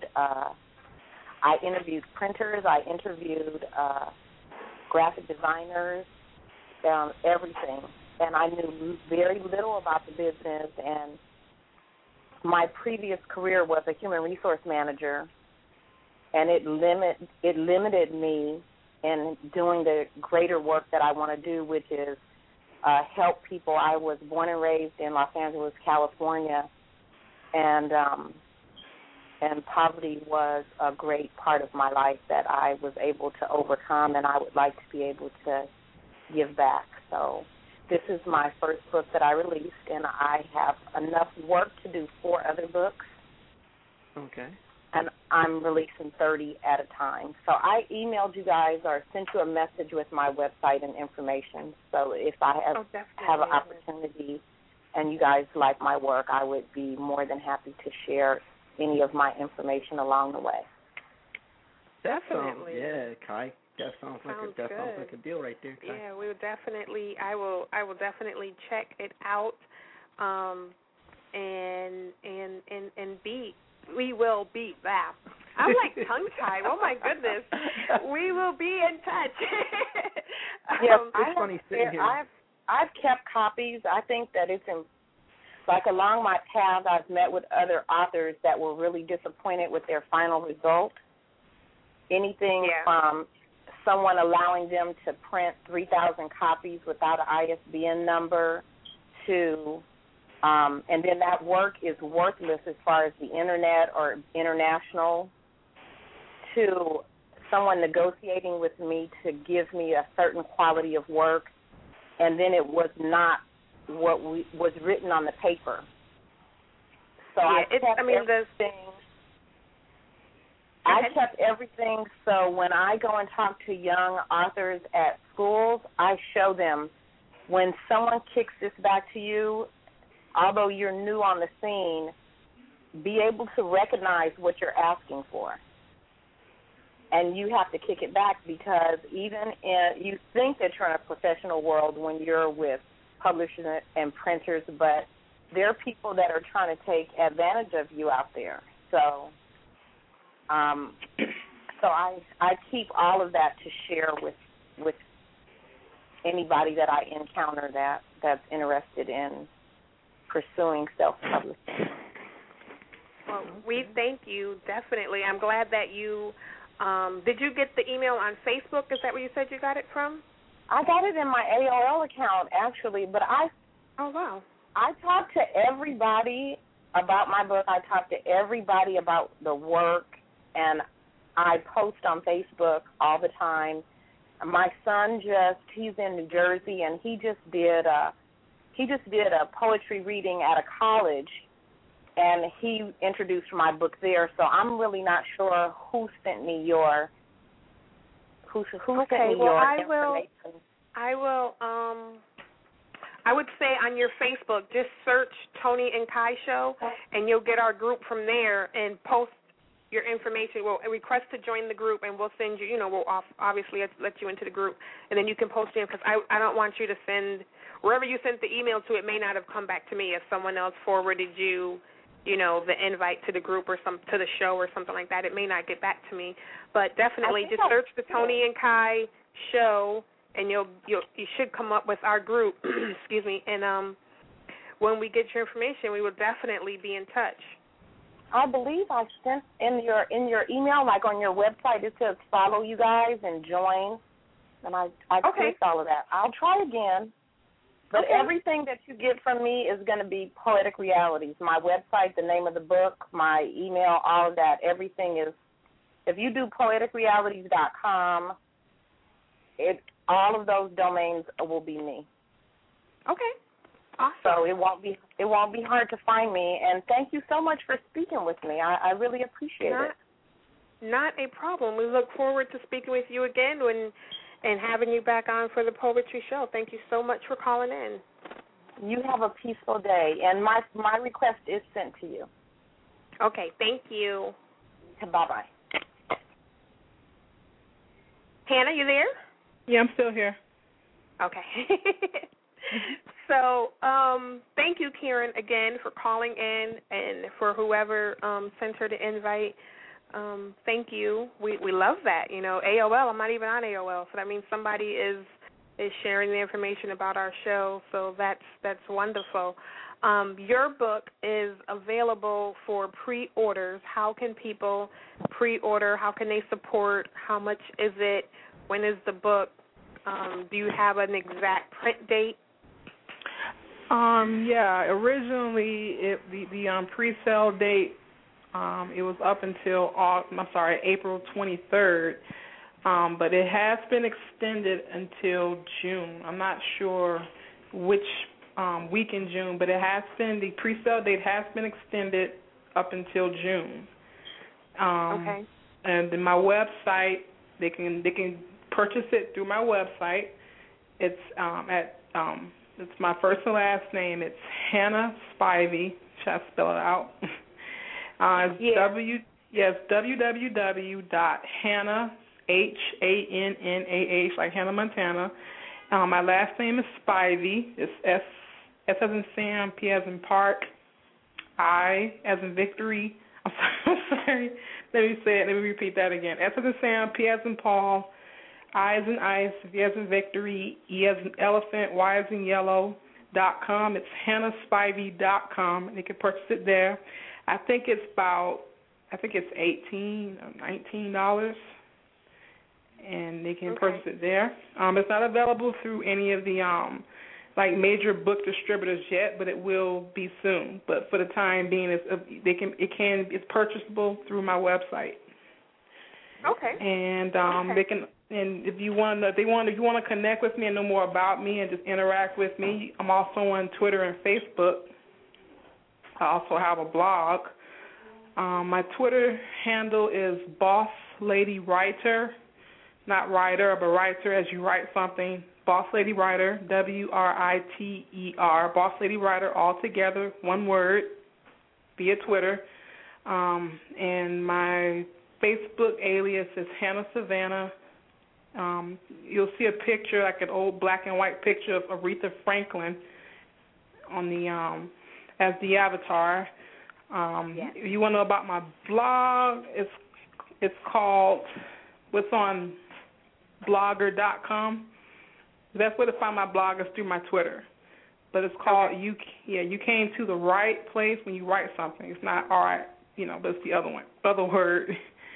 printers, I interviewed graphic designers, everything. And I knew very little about the business, and my previous career was a human resource manager, and it limited me in doing the greater work that I want to do, which is help people. I was born and raised in Los Angeles, California, and poverty was a great part of my life that I was able to overcome, and I would like to be able to give back. So this is my first book that I released, and I have enough work to do 4 other books. Okay. And I'm releasing 30 at a time. So I emailed you guys or sent you a message with my website and information. So if I have an opportunity and you guys like my work, I would be more than happy to share any of my information along the way. Definitely. Kai. That sounds like a deal right there, Kai. Yeah, we would definitely. I will definitely check it out, We will beat that. I'm like tongue-tied. Oh my goodness. We will be in touch. Yes, it's funny sitting here. I've kept copies. I think that it's like along my path, I've met with other authors that were really disappointed with their final result. Anything from someone allowing them to print 3,000 copies without an ISBN number to, and then that work is worthless as far as the internet or international, to someone negotiating with me to give me a certain quality of work, and then it was not what was written on the paper. So I kept everything, so when I go and talk to young authors at schools, I show them when someone kicks this back to you, although you're new on the scene, be able to recognize what you're asking for. And you have to kick it back because you think that you're in a professional world when you're with publishers and printers, but there are people that are trying to take advantage of you out there. So I keep all of that to share with anybody that I encounter that's interested in pursuing self-publishing. Well, we thank you, definitely. I'm glad that you did you get the email on Facebook? Is that where you said you got it from? I got it in my AOL account, actually, but Oh, wow. I talked to everybody about my book. I talked to everybody about the work, and I post on Facebook all the time. My son he's in New Jersey, and he just did a poetry reading at a college, and he introduced my book there. So I'm really not sure who sent me your information. I would say on your Facebook, just search Toni and Kai Show, and you'll get our group from there and post your information. We'll request to join the group, and we'll send you, we'll obviously let you into the group, and then you can post in, because I don't want you to send, wherever you sent the email to, it may not have come back to me if someone else forwarded you, the invite to the group or to the show or something like that. It may not get back to me, but definitely just search the Toni and Kai Show, and you should come up with our group. Excuse me. And when we get your information, we will definitely be in touch. I believe I sent in your email, like on your website, it says follow you guys and join, and I clicked all of that. I'll try again. But everything that you get from me is going to be Poetic Realities. My website, the name of the book, my email, all of that, everything is, if you do poeticrealities.com, all of those domains will be me. Okay. Awesome. So it won't be hard to find me. And thank you so much for speaking with me. I really appreciate it. Not a problem. We look forward to speaking with you again and having you back on for the Poetry Show. Thank you so much for calling in. You have a peaceful day, and my request is sent to you. Okay, thank you. Bye-bye. Hannah, you there? Yeah, I'm still here. Okay. So thank you, Karen, again, for calling in and for whoever sent her the invite. Thank you. We love that. You know, AOL, I'm not even on AOL, so that means somebody is sharing the information about our show, so that's wonderful. Your book is available for pre-orders. How can people pre-order? How can they support? How much is it? When is the book? Do you have an exact print date? Yeah, originally the pre-sale date, it was up until April 23rd, but it has been extended until June. I'm not sure which week in June, but the pre-sale date has been extended up until June. Okay. And then my website, they can purchase it through my website. It's it's my first and last name. It's Hannah Spivey. Should I spell it out? www.hannah, Hannah, like Hannah Montana. My last name is Spivey. It's S as in Sam, P as in Park, I as in Victory. I'm sorry. Let me repeat that again. S as in Sam, P as in Paul, I as in Ice, V as in Victory, E as in Elephant, Y as in Yellow, .com. It's hannahspivey.com, and you can purchase it there. I think it's $18 or $19, and they can purchase it there. It's not available through any of the major book distributors yet, but it will be soon. But for the time being, it's purchasable through my website. Okay. And they can. And if you want to connect with me and know more about me and just interact with me, I'm also on Twitter and Facebook. I also have a blog. My Twitter handle is Boss Lady Writer, not writer, but writer as you write something. Boss Lady Writer, WRITER, Boss Lady Writer, all together, one word, via Twitter. And my Facebook alias is Hannah Savannah. You'll see a picture, like an old black and white picture of Aretha Franklin on the as the avatar. If you want to know about my blog, it's called what's on blogger.com. The best way to find my blog is through my Twitter. But it's called You Came to the Right Place when you write something. It's not all right, but it's the other word.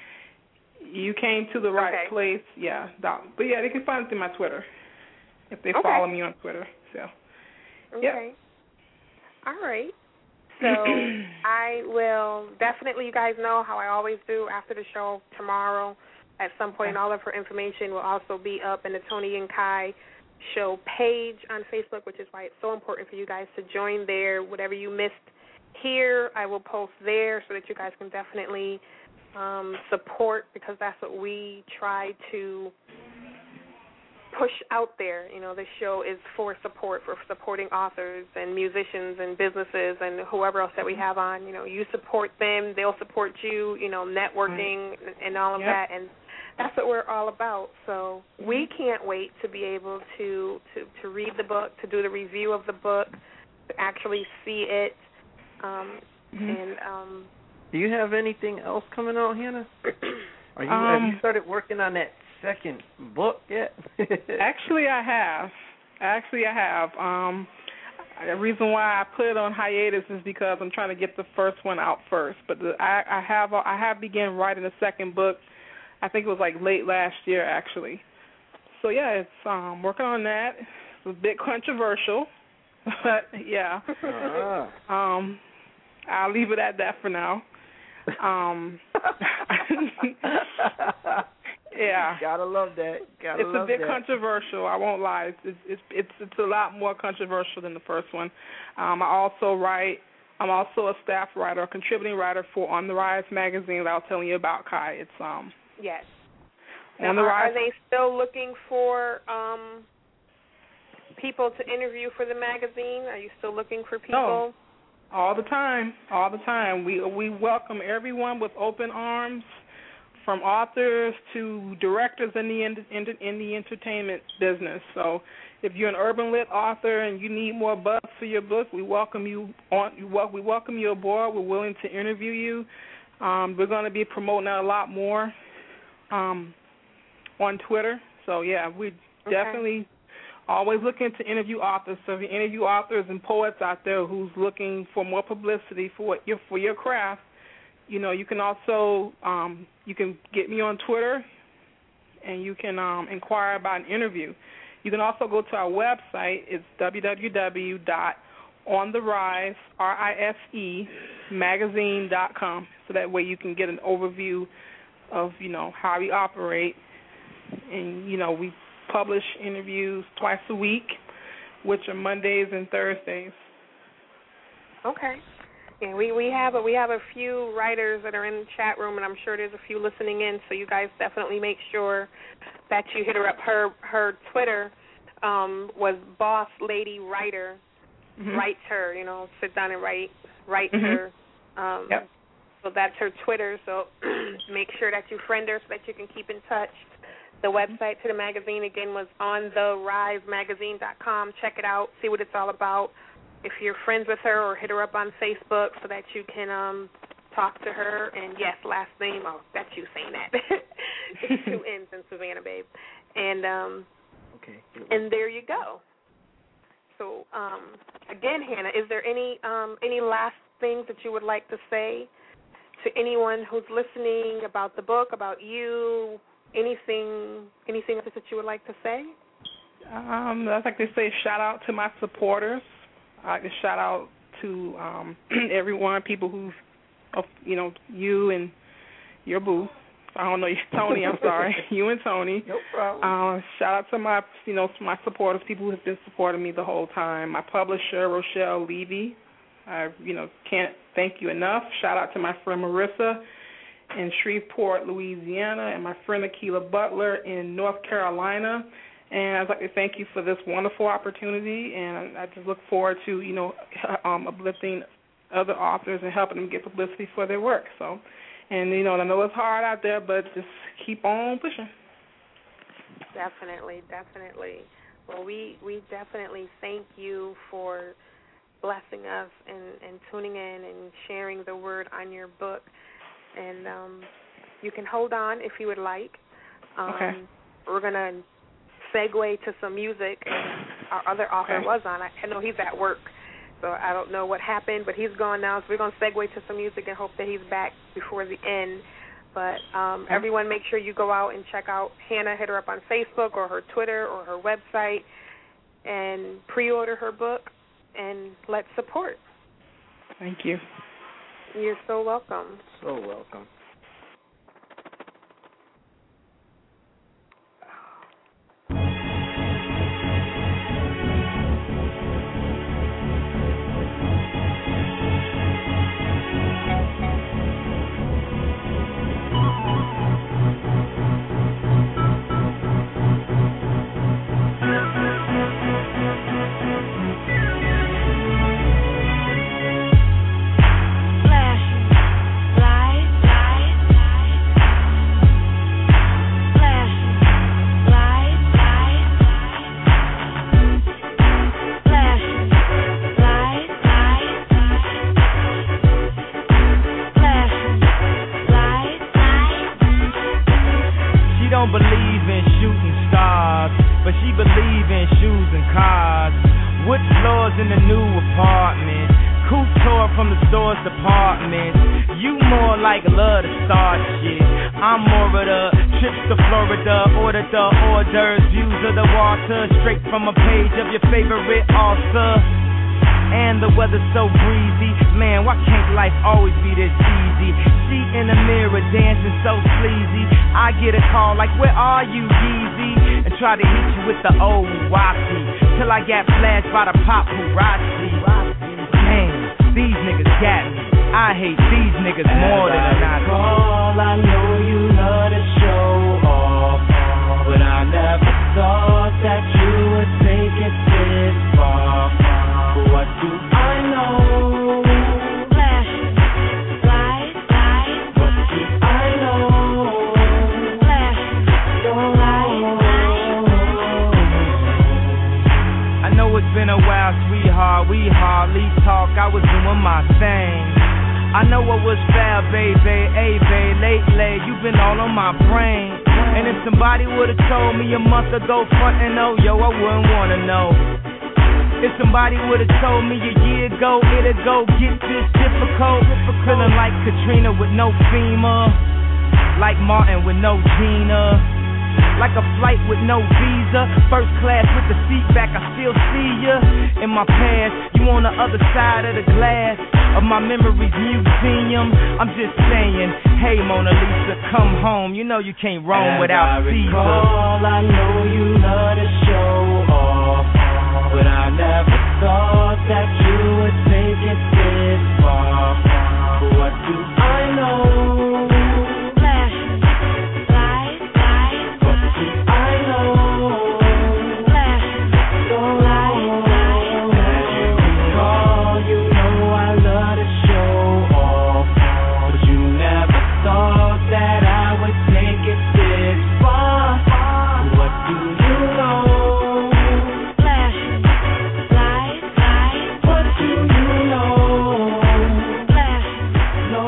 You came to the right place, yeah. But yeah, they can find it through my Twitter if they follow me on Twitter. So, okay. All right. So I will definitely, you guys know how I always do after the show tomorrow. At some point, all of her information will also be up in the Toni and Kai show page on Facebook, which is why it's so important for you guys to join there. Whatever you missed here, I will post there so that you guys can definitely support, because that's what we try to push out there. This show is for support, for supporting authors and musicians and businesses and whoever else that we have on. You support them, they'll support you, networking and all of that, and that's what we're all about. So we can't wait to be able to read the book, to do the review of the book, to actually see it, and do you have anything else coming out, Hannah? Have you started working on that second book yet? Actually, I have. The reason why I put it on hiatus is because I'm trying to get the first one out first. But I have began writing the second book. I think it was late last year, actually. So yeah, it's working on that. It's a bit controversial, but yeah. I'll leave it at that for now. Yeah. Gotta love that. It's a bit controversial. I won't lie. It's a lot more controversial than the first one. I'm also a staff writer, a contributing writer for On the Rise magazine that I was telling you about, Kai. It's Yes. On the Rise. Rise. Are they still looking for people to interview for the magazine? Are you still looking for people? No. All the time. We welcome everyone with open arms, from authors to directors in the entertainment business. So, if you're an urban lit author and you need more buzz for your book, we welcome you we welcome you aboard. We're willing to interview you. We're going to be promoting that a lot more on Twitter. So yeah, we definitely always looking to interview authors. So if you interview authors and poets out there who's looking for more publicity for your craft, you can also you can get me on Twitter, and you can inquire about an interview. You can also go to our website. It's www.ontherise.magazine.com. So that way you can get an overview of how we operate, and we publish interviews twice a week, which are Mondays and Thursdays. Okay. Yeah, we have a few writers that are in the chat room, and I'm sure there's a few listening in. So you guys definitely make sure that you hit her up. Her Twitter was Boss Lady Writer. Writes her, sit down and write her. Yep. So that's her Twitter. So make sure that you friend her so that you can keep in touch. The website to the magazine again was ontherisemagazine.com. Check it out. See what it's all about. If you're friends with her, or hit her up on Facebook so that you can talk to her. And, yes, last name, that's you saying that. It's 2 N's in Savannah, babe. And okay. And there you go. So, again, Hannah, is there any last things that you would like to say to anyone who's listening about the book, about you, anything else that you would like to say? I'd like to say shout out to my supporters. I'd like to shout out to everyone, people who, you and your boo. I don't know, Tony, I'm sorry. You and Tony. No problem. Shout out to my, my supporters, people who have been supporting me the whole time. My publisher, Rochelle Levy. I, can't thank you enough. Shout out to my friend Marissa in Shreveport, Louisiana, and my friend Akilah Butler in North Carolina. And I'd like to thank you for this wonderful opportunity, and I just look forward to, uplifting other authors and helping them get publicity for their work. So, and, I know it's hard out there, but just keep on pushing. Definitely. Well, we definitely thank you for blessing us and tuning in and sharing the word on your book. And you can hold on if you would like. Okay. We're going to segue to some music. Our other author was on. I know he's at work, so I don't know what happened, but he's gone now. So we're going to segue to some music and hope that he's back before the end. But everyone, make sure you go out and check out Hannah. Hit her up on Facebook or her Twitter or her website and pre-order her book, and let's support. Thank you. You're so welcome. So welcome. and the weather's so breezy. Man, why can't life always be this easy? She in the mirror dancing so sleazy. I get a call like, where are you, Yeezy? And try to hit you with the old wacky till I got flashed by the paparazzi. Damn, these niggas got me. I hate these niggas more than a Nazi. I know you love to show off, but I never thought that you would take it this far. What do I know? Flash, slide, slide. What do I know? Flash, I know it's been a while, sweetheart. We hardly talk. I was doing my thing. I know what was foul, baby, hey, babe, lately, you've been all on my brain. And if somebody would've told me a month ago, front and oh, yo, I wouldn't wanna know. If somebody would've told me a year ago, it'd go get this difficult. Feeling like Katrina with no FEMA, like Martin with no Gina, like a flight with no visa, first class with the seat back, I still see ya. In my past, you on the other side of the glass of my memories museum. I'm just saying, hey Mona Lisa, come home. You know you can't roam without Caesar. I know you love to show off, but I never thought that you would take it this far. What do I know? flash, slide, slide. What do I know? Flash, As you recall, you know I love to show off, but you never thought that I would take it this far. What do you know? flash, slide, slide. What do you know? Flash, No.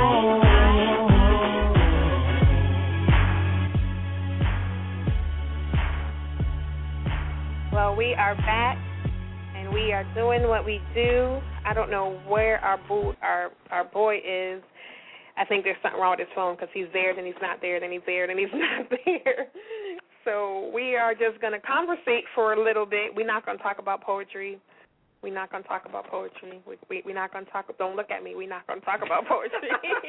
Well, we are back, and we are doing what we do. I don't know where our boy is. I think there's something wrong with his phone because he's there, then he's not there, then he's there, then he's not there. So we are just going to conversate for a little bit. We're not going to talk about poetry. We're not going to talk about poetry. We're not going to talk. Don't look at me. We're not going to talk about poetry.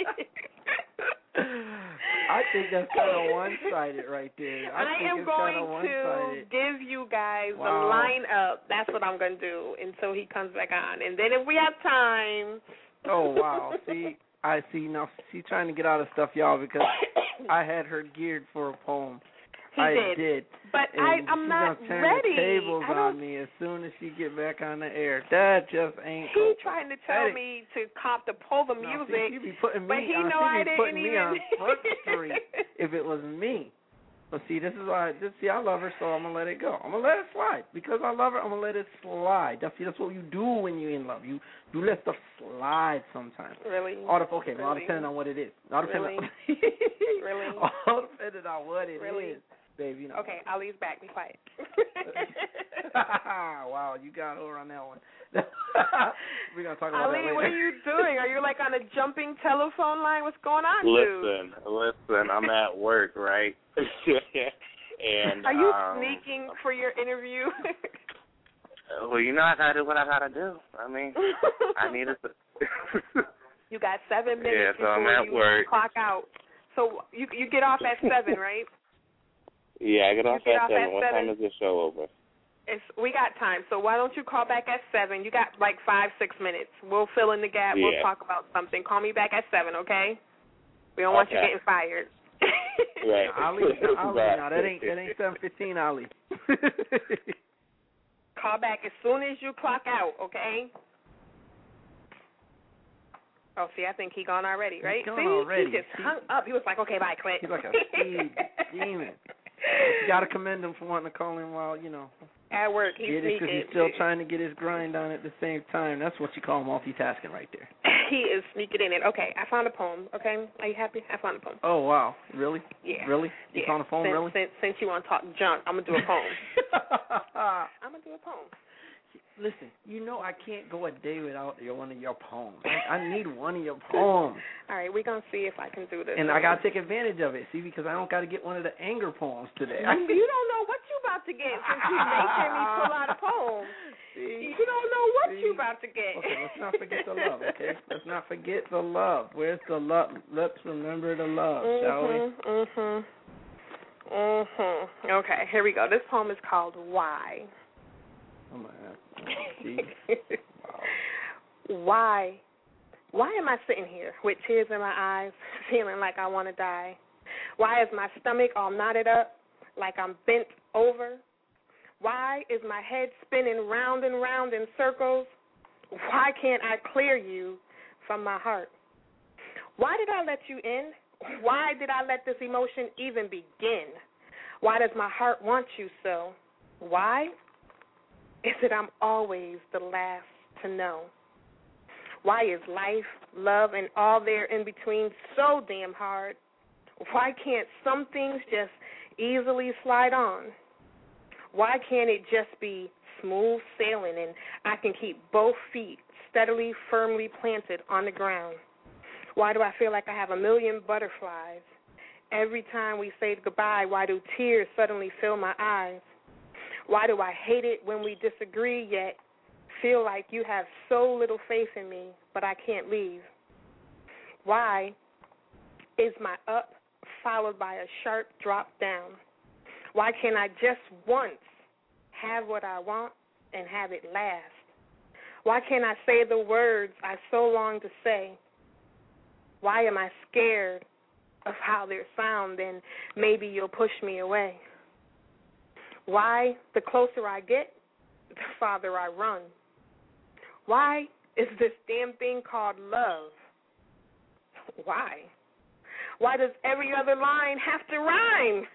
I think that's kind of one-sided right there. I am going to give you guys the lineup. That's what I'm going to do until he comes back on. And then if we have time. Oh, wow. See, I see. Now, she's trying to get out of stuff, y'all, because I had her geared for a poem. I did. But I'm not she's gonna turn ready. the tables on me as soon as she get back on the air. That just ain't. He's trying to tell me to pull the music. See, she be putting me but he know I didn't even. on Front Street if it was me. But see, this is why. I love her, so I'm gonna let it go. I'm gonna let it slide because I love her. I'm gonna let it slide. That's what you do when you're in love. You let stuff slide sometimes. Really? All depending on what it is. All depending on really? All depending on what it is. Baby, you know. Okay, Ali's back. Be quiet. Wow, you got her on that one. We're going to talk about Ali, that later. what are you doing? Are you like on a jumping telephone line? What's going on, dude? Listen, I'm at work, right? And are you sneaking for your interview? Well, you know I got to do what I got to do. I mean, I need to. You got 7 minutes yeah, so before I'm at you work. clock out. So you get off at 7, right? Yeah, I get off at 7. What 7? time is the show over? We got time, so why don't you call back at 7? You got like 5-6 minutes. We'll fill in the gap. Yeah. We'll talk about something. Call me back at 7, okay? We don't want you getting fired. Right. Ali, now that ain't 7:15, Ali. Call back as soon as you clock out, okay? Oh, see, I think he gone already, right? He's gone already. He just hung up. He was like, okay, bye, Clint. He's like a speed demon. You got to commend him for wanting to call him while, at work. He's sneaking. Because he's still trying to get his grind on at the same time. That's what you call multitasking right there. He is sneaking in it. Okay, I found a poem, okay? Are you happy? I found a poem. Oh, wow. Really? Yeah. Really? You found a poem, really? Since you want to talk junk, I'm going to do a poem. I'm going to do a poem. Listen, I can't go a day without one of your poems. I need one of your poems. All right, we're going to see if I can do this. And I got to take advantage of it, see, because I don't got to get one of the anger poems today. You don't know what you about to get since you making me pull out a poem. You don't know what you about to get. Okay, let's not forget the love, okay? Let's not forget the love. Where's the love? Let's remember the love, shall we? Okay, here we go. This poem is called Why. Oh, my God. Wow. Why am I sitting here with tears in my eyes, feeling like I want to die? Why is my stomach all knotted up, like I'm bent over? Why is my head spinning round and round in circles? Why can't I clear you from my heart? Why did I let you in? Why did I let this emotion even begin? Why does my heart want you so? Why? Is it I'm always the last to know? Why is life, love, and all there in between so damn hard? Why can't some things just easily slide on? Why can't it just be smooth sailing and I can keep both feet steadily, firmly planted on the ground? Why do I feel like I have a million butterflies? Every time we say goodbye, why do tears suddenly fill my eyes? Why do I hate it when we disagree, yet feel like you have so little faith in me, but I can't leave? Why is my up followed by a sharp drop down? Why can't I just once have what I want and have it last? Why can't I say the words I so long to say? Why am I scared of how they sound and maybe you'll push me away? Why, the closer I get, the farther I run? Why is this damn thing called love? Why? Why does every other line have to rhyme?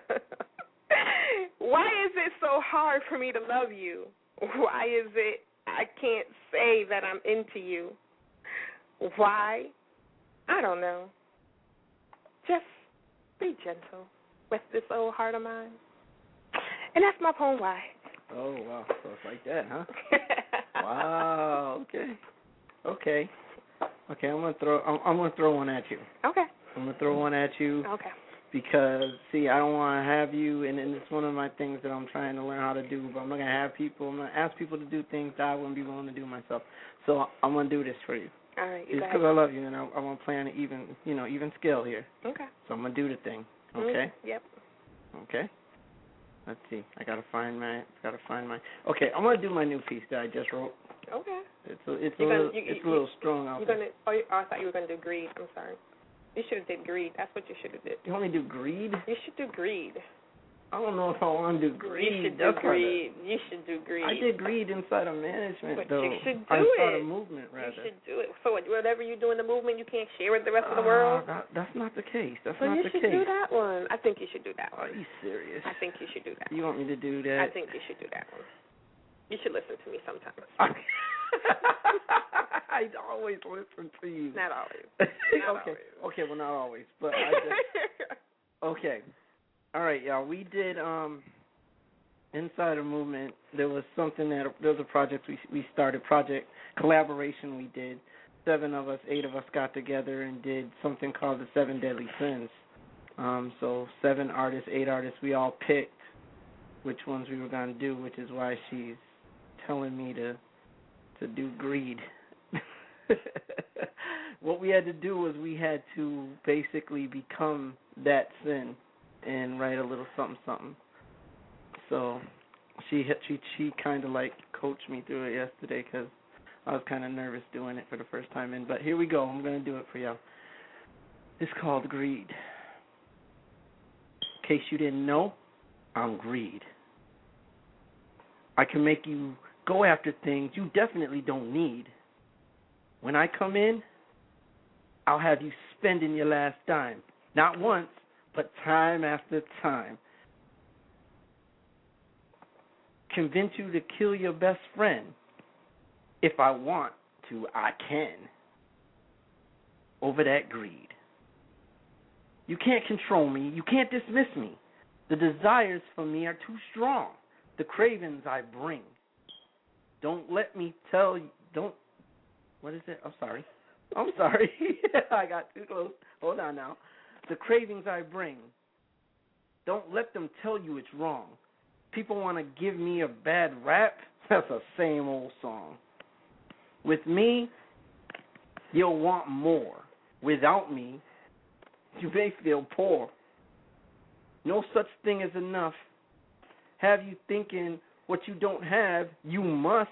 Why is it so hard for me to love you? Why is it I can't say that I'm into you? Why? I don't know. Just be gentle with this old heart of mine. And that's my poem, Why. Oh, wow. So it's like that, huh? Wow. Okay. I'm gonna throw one at you. Okay. I'm gonna throw one at you. Okay. Because, see, I don't want to have you, and it's one of my things that I'm trying to learn how to do, but I'm not going to ask people to do things that I wouldn't be willing to do myself. So I'm going to do this for you. All right. Just because I love you, and I want to play on an even scale here. Okay. So I'm going to do the thing. Okay? Yep. Okay. Let's see. I gotta find my. Okay, I'm gonna do my new piece that I just wrote. Okay. It's a little strong out there. I thought you were gonna do Greed. I'm sorry. You should have did Greed. That's what you should have did. You want me to do Greed? You should do Greed. I don't know if I want to do Greed. You should do Greed. You should do Greed. I did Greed inside of management, but though. You should do inside of movement, rather. You should do it. So whatever you do in the movement, you can't share with the rest of the world? That's not the case. That's not the case. You should do that one. I think you should do that one. Are you serious? I think you should do that. You want me to do that? I think you should do that one. You should listen to me sometimes. I always listen to you. Not always. Okay, well, not always, but okay. All right, y'all. We did inside of movement. There was a project we started, project collaboration we did. 8 of us got together and did something called the 7 Deadly Sins. So 7 artists, 8 artists, we all picked which ones we were going to do, which is why she's telling me to do Greed. What we had to do was we had to basically become that sin and write a little something. So she kind of like coached me through it yesterday because I was kind of nervous doing it for the first time. But here we go. I'm going to do it for y'all. It's called Greed. In case you didn't know, I'm Greed. I can make you go after things you definitely don't need. When I come in, I'll have you spending your last dime. Not once, but time after time. Convince you to kill your best friend. If I want to, I can. Over that greed. You can't control me. You can't dismiss me. The desires for me are too strong. The cravings I bring. Don't let me tell you. What is it? I'm sorry. I got too close. Hold on now. The cravings I bring. Don't let them tell you it's wrong. People want to give me a bad rap. That's the same old song. With me, you'll want more. Without me, you may feel poor. No such thing as enough. Have you thinking what you don't have, you must.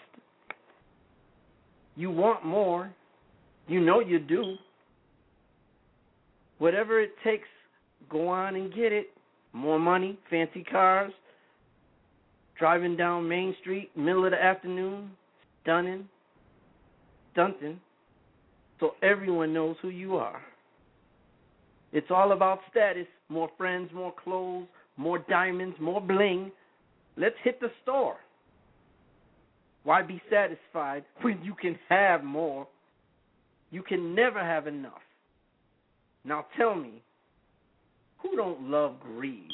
You want more. You know you do. Whatever it takes, go on and get it. More money, fancy cars, driving down Main Street, middle of the afternoon, stunting, so everyone knows who you are. It's all about status, more friends, more clothes, more diamonds, more bling. Let's hit the store. Why be satisfied when you can have more? You can never have enough. Now tell me, who don't love greed?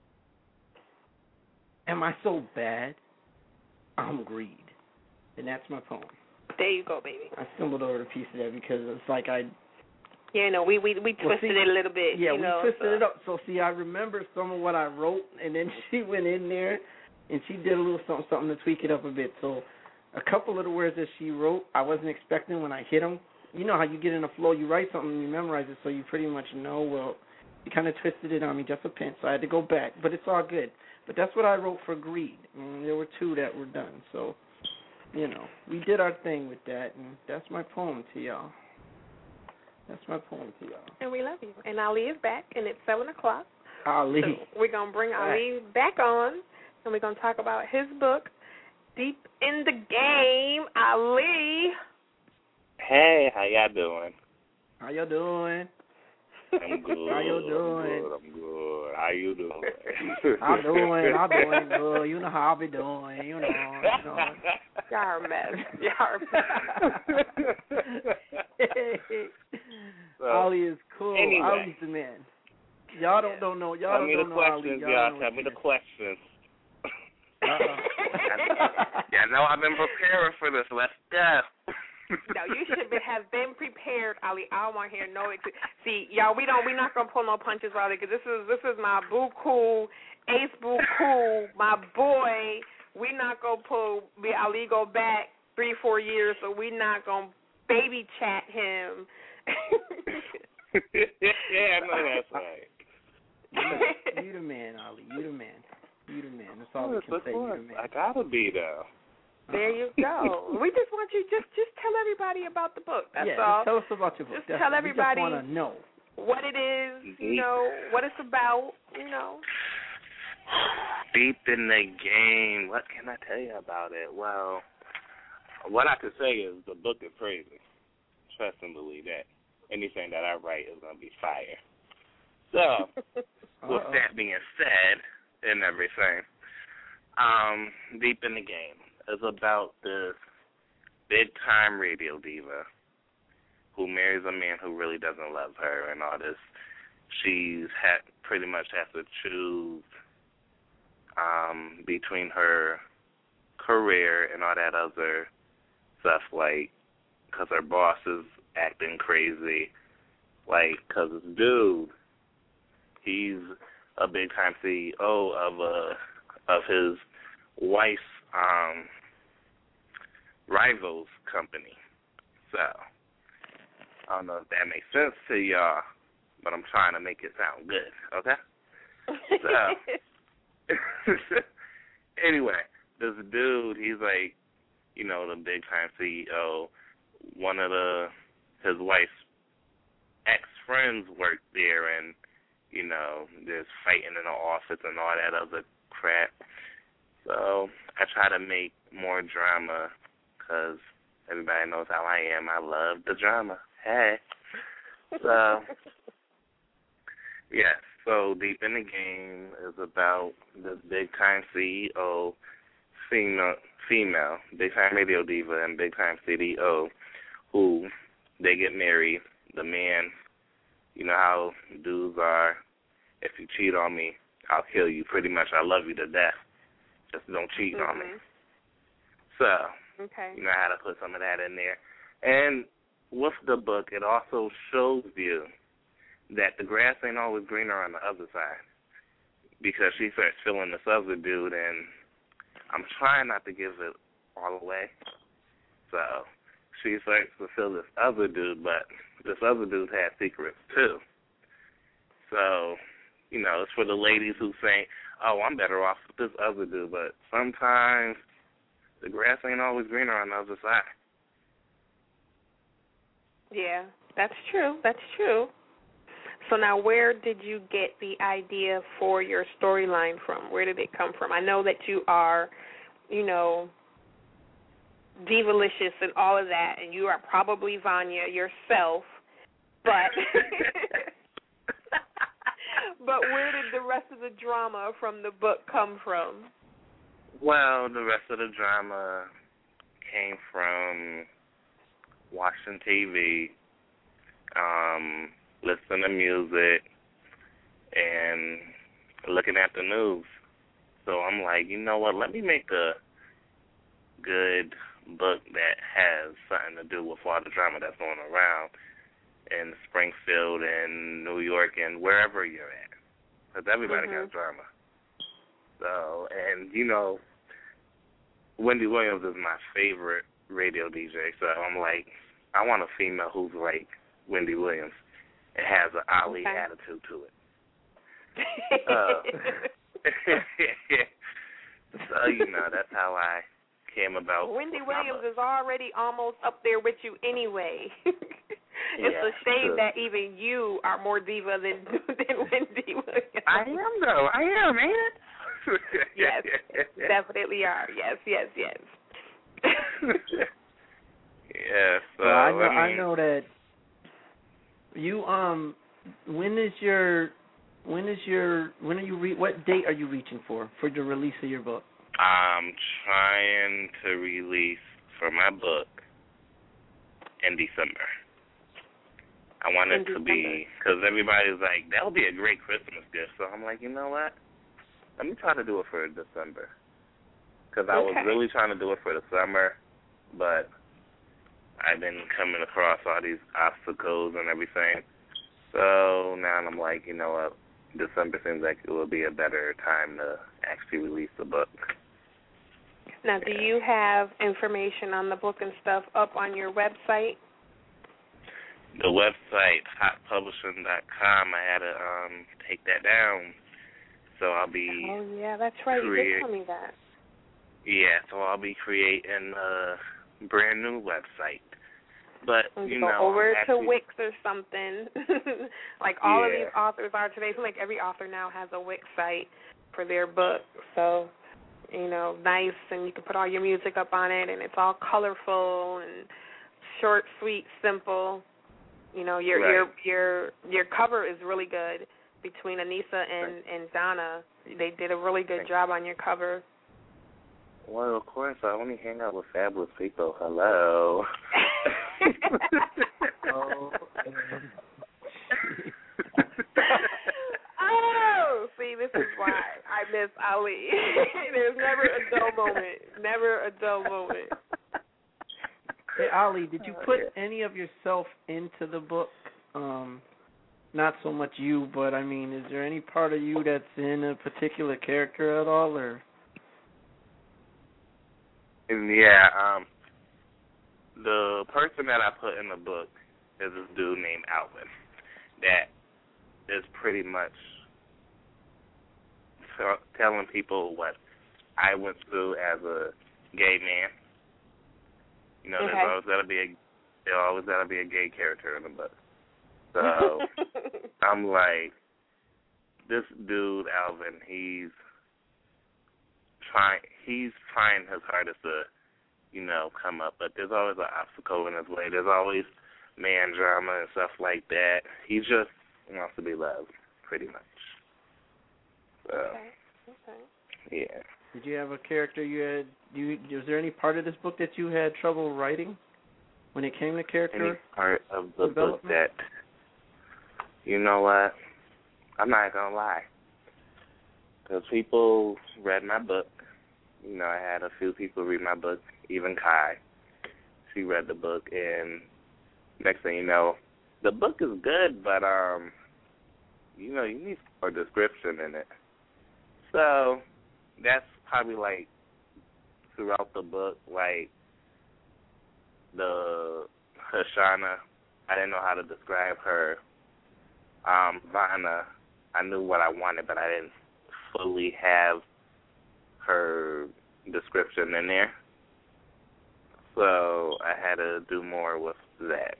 Am I so bad? I'm greed. And that's my poem. There you go, baby. I stumbled over a piece of that because it's like Yeah, no, we twisted it a little bit. Yeah, you know, we twisted it up. So, see, I remember some of what I wrote, and then she went in there, and she did a little something to tweak it up a bit. So a couple of the words that she wrote, I wasn't expecting when I hit them. You know how you get in the flow, you write something and you memorize it, so you pretty much know, well, you kind of twisted it on me just a pinch, so I had to go back. But it's all good. But that's what I wrote for Greed. There were 2 that were done. So, you know, we did our thing with that, and that's my poem to y'all. That's my poem to y'all. And we love you. And Ali is back, and it's 7 o'clock. Ali. So we're going to bring Ali back on, and we're going to talk about his book, Deep in the Game. Ali. Hey, how y'all doing? How y'all doing? I'm good. How you doing? I'm good. How you doing? I'm doing good. You know how I be doing. You know. Y'all are a mess. So, Ali is cool. anyway. Ali's the man. Y'all don't know. Y'all don't know Ali. Tell me the questions. Yeah, no, I've been preparing for this. Let's go. No, you should have been prepared, Ali. I don't want to hear no. See, y'all, we're not gonna pull no punches, Ali, because this is my boo cool, Ace boo cool, my boy. We not gonna pull. Ali go back 3-4 years, so we not gonna baby chat him. Yeah, I know that's right. You the man, Ali. You the man. That's all we can say. You the man. I gotta be though. There you go. We just want you just tell everybody about the book. That's all. Tell us about your book. Just tell everybody. We just want to know what it is. You know what it's about. You know. Deep in the Game. What can I tell you about it? Well, what I could say is the book is crazy. Trust and believe that. Anything that I write is gonna be fire. So, with that being said and everything, Deep in the Game is about this big-time radio diva who marries a man who really doesn't love her and all this. She's pretty much has to choose between her career and all that other stuff, like, because her boss is acting crazy, like, because this dude, he's a big-time CEO of his wife's rivals company. So, I don't know if that makes sense to y'all, but I'm trying to make it sound good, okay? So, anyway, this dude, he's like, you know, the big-time CEO. One of his wife's ex-friends work there, and, you know, there's fighting in the office and all that other crap. So I try to make more drama because everybody knows how I am. I love the drama. Hey. So, yeah, so Deep in the Game is about this big-time CEO, female, big-time radio diva and big-time CEO, who they get married. The man, you know how dudes are, if you cheat on me, I'll kill you. Pretty much, I love you to death. Just don't cheat on me. So, you know how to put some of that in there. And with the book, it also shows you that the grass ain't always greener on the other side, because she starts feeling this other dude, and I'm trying not to give it all the way. So she starts to feel this other dude, but this other dude had secrets too. So, you know, it's for the ladies who say, oh, I'm better off with this other dude, but sometimes the grass ain't always greener on the other side. Yeah, that's true. That's true. So now where did you get the idea for your storyline from? Where did it come from? I know that you are, you know, divalicious and all of that, and you are probably Vanya yourself, but but where did the rest of the drama from the book come from? Well, the rest of the drama came from watching TV, listening to music, and looking at the news. So I'm like, you know what, let me make a good book that has something to do with all the drama that's going around in Springfield and New York and wherever you're at. Because everybody got drama. So, and, you know, Wendy Williams is my favorite radio DJ. So I'm like, I want a female who's like Wendy Williams and has an Ali attitude to it. So, you know, that's how I came about. Wendy Williams is already almost up there with you anyway. It's a shame that even you are more diva than Wendy Williams. I am, though. I am, man. Yes, definitely are. Yes. Yes. So well, I know that you what date are you reaching for the release of your book? I'm trying to release for my book in December. I want it to be, because everybody's like, that would be a great Christmas gift. So I'm like, you know what? Let me try to do it for December. Because I was really trying to do it for the summer, but I've been coming across all these obstacles and everything. So now I'm like, you know what? December seems like it will be a better time to actually release the book. Now, do you have information on the book and stuff up on your website? The website, hotpublishing.com, I had to take that down. So I'll be... Oh, yeah, that's right. You did tell me that. Yeah, so I'll be creating a brand new website. But, you know... Go over to Wix or something. Like all of these authors are today. I feel like every author now has a Wix site for their book. So, you know, nice, and you can put all your music up on it, and it's all colorful and short, sweet, simple. You know, your cover is really good. Between Anissa and Donna, they did a really good job on your cover. Well, of course, I only hang out with fabulous people. Hello. Oh, see, this is why I miss Ali. There's never a dull moment. Never a dull moment. Hey, Ali, did you put any of yourself into the book? Not so much you, but I mean, is there any part of you that's in a particular character at all, or? Yeah, the person that I put in the book is this dude named Alvin that is pretty much telling people what I went through as a gay man. You know, there's always got to be a gay character in the book. So I'm like, this dude Alvin, he's trying his hardest to, you know, come up, but there's always an obstacle in his way. There's always man drama and stuff like that. He just wants to be loved, pretty much. So, yeah. Did you have a character was there any part of this book that you had trouble writing when it came to character? Any part of the book that, you know what, I'm not going to lie. Because people read my book. You know, I had a few people read my book, even Kai. She read the book, and next thing you know, the book is good, but, you know, you need more description in it. So that's probably like throughout the book, like the Hashanah, I didn't know how to describe her. Vanna, I knew what I wanted, but I didn't fully have her description in there. So I had to do more with that.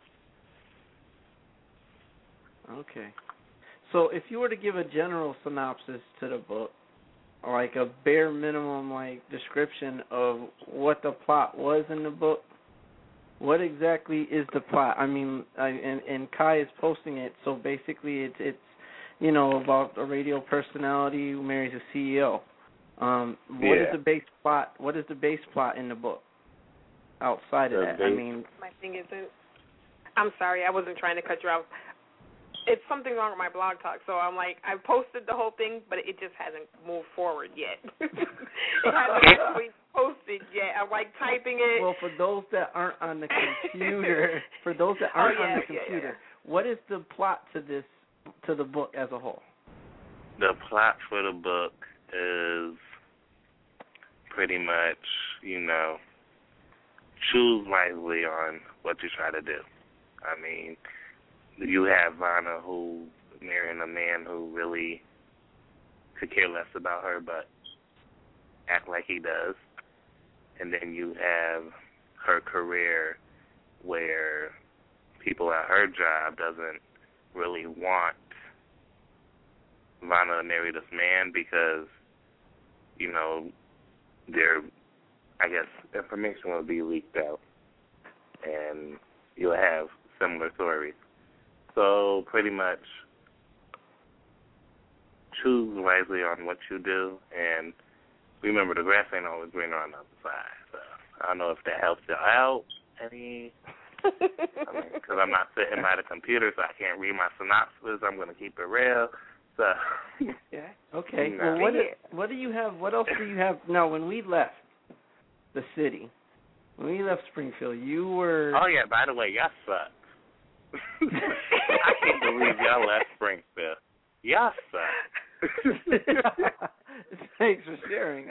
Okay. So if you were to give a general synopsis to the book, like a bare minimum like description of what the plot was in the book, what exactly is the plot? I mean, and Kai is posting it, so basically it's about a radio personality who marries a CEO. What is the base plot? What is the base plot in the book? Outside of that, my thing isn't. I'm sorry, I wasn't trying to cut you off. It's something wrong with my blog talk, so I'm like, I posted the whole thing, but it just hasn't moved forward yet. It hasn't actually posted yet. I'm like typing it. Well, for those that aren't on the computer, what is the plot to the book as a whole? The plot for the book is pretty much, choose wisely on what you try to do. I mean, you have Vanna who marrying a man who really could care less about her but act like he does. And then you have her career where people at her job doesn't really want Vanna to marry this man because, information will be leaked out. And you'll have similar stories. So pretty much choose wisely on what you do, and remember the grass ain't always greener on the other side. So I don't know if that helps you out any, because I'm not sitting by the computer, so I can't read my synopsis. I'm going to keep it real. So yeah, okay. Well, what do you have? What else do you have? Now, when we left the city, when we left Springfield, you were. Oh yeah. By the way, y'all suck. I can't believe y'all left Springfield. Y'all suck. Thanks for sharing.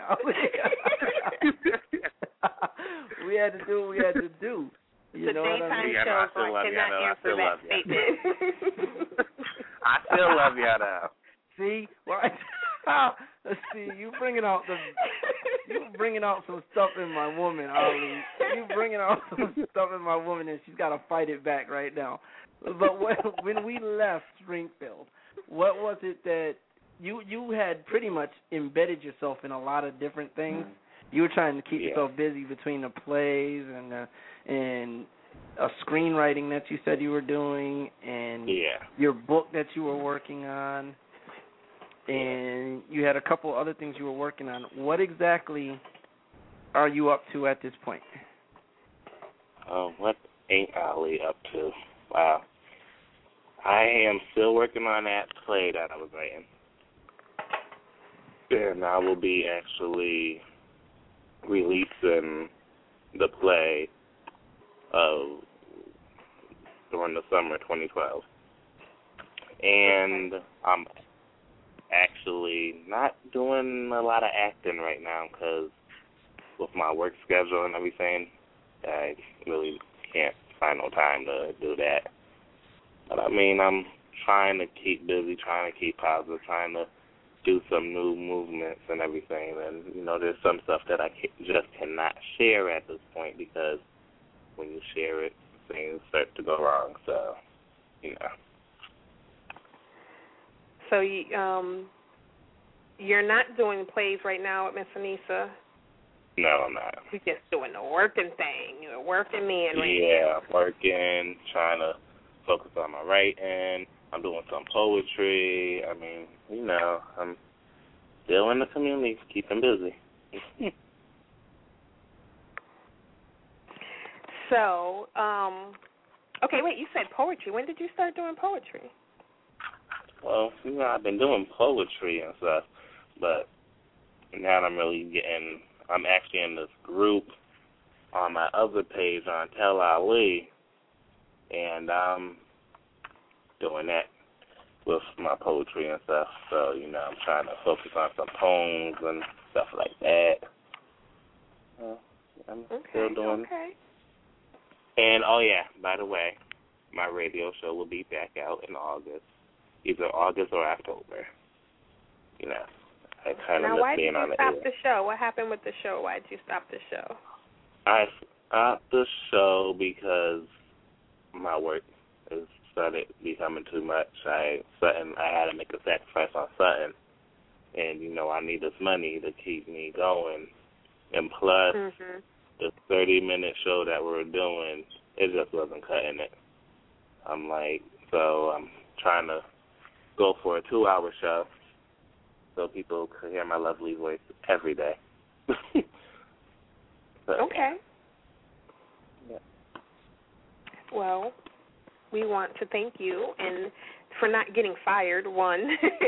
We had to do what we had to do. You know what I mean? Daytime show, so I cannot answer that statement. I still love y'all though. See, let's see. You bringing out some stuff in my woman, Ali. You bringing out some stuff in my woman, and she's got to fight it back right now. But when we left Springfield, what was it that you had pretty much embedded yourself in a lot of different things? You were trying to keep yourself busy between the plays and a screenwriting that you said you were doing, and your book that you were working on, and you had a couple other things you were working on. What exactly are you up to at this point? What ain't Ali up to? Wow. I am still working on that play that I was writing. And I will be actually releasing the play during the summer 2012. And I'm actually not doing a lot of acting right now because with my work schedule and everything, I really can't find no time to do that. But I mean, I'm trying to keep busy, trying to keep positive, trying to do some new movements and everything. And, there's some stuff that I just cannot share at this point because when you share it, things start to go wrong. So, So you're not doing plays right now at Miss Anissa? No, I'm not. You're just doing the working thing. You're a working man right now. Yeah, working, trying to focus on my writing. I'm doing some poetry. I mean, I'm still in the community, keeping busy. So, okay, wait, you said poetry. When did you start doing poetry? Well, I've been doing poetry and stuff, but now I'm actually in this group on my other page on Tell Ali, and I'm doing that with my poetry and stuff. So, I'm trying to focus on some poems and stuff like that. I'm still doing. Okay. And oh yeah, by the way, my radio show will be back out in August, either August or October. You know, I kind of miss being on the air. Now, why did you stop the show? What happened with the show? Why did you stop the show? I stopped the show because my work has started becoming too much. I had to make a sacrifice on something, and you know I need this money to keep me going. And plus, the 30-minute show that we're doing, it just wasn't cutting it. I'm trying to go for a 2-hour show so people could hear my lovely voice every day. Okay. Yeah. Well, we want to thank you and for not getting fired, one,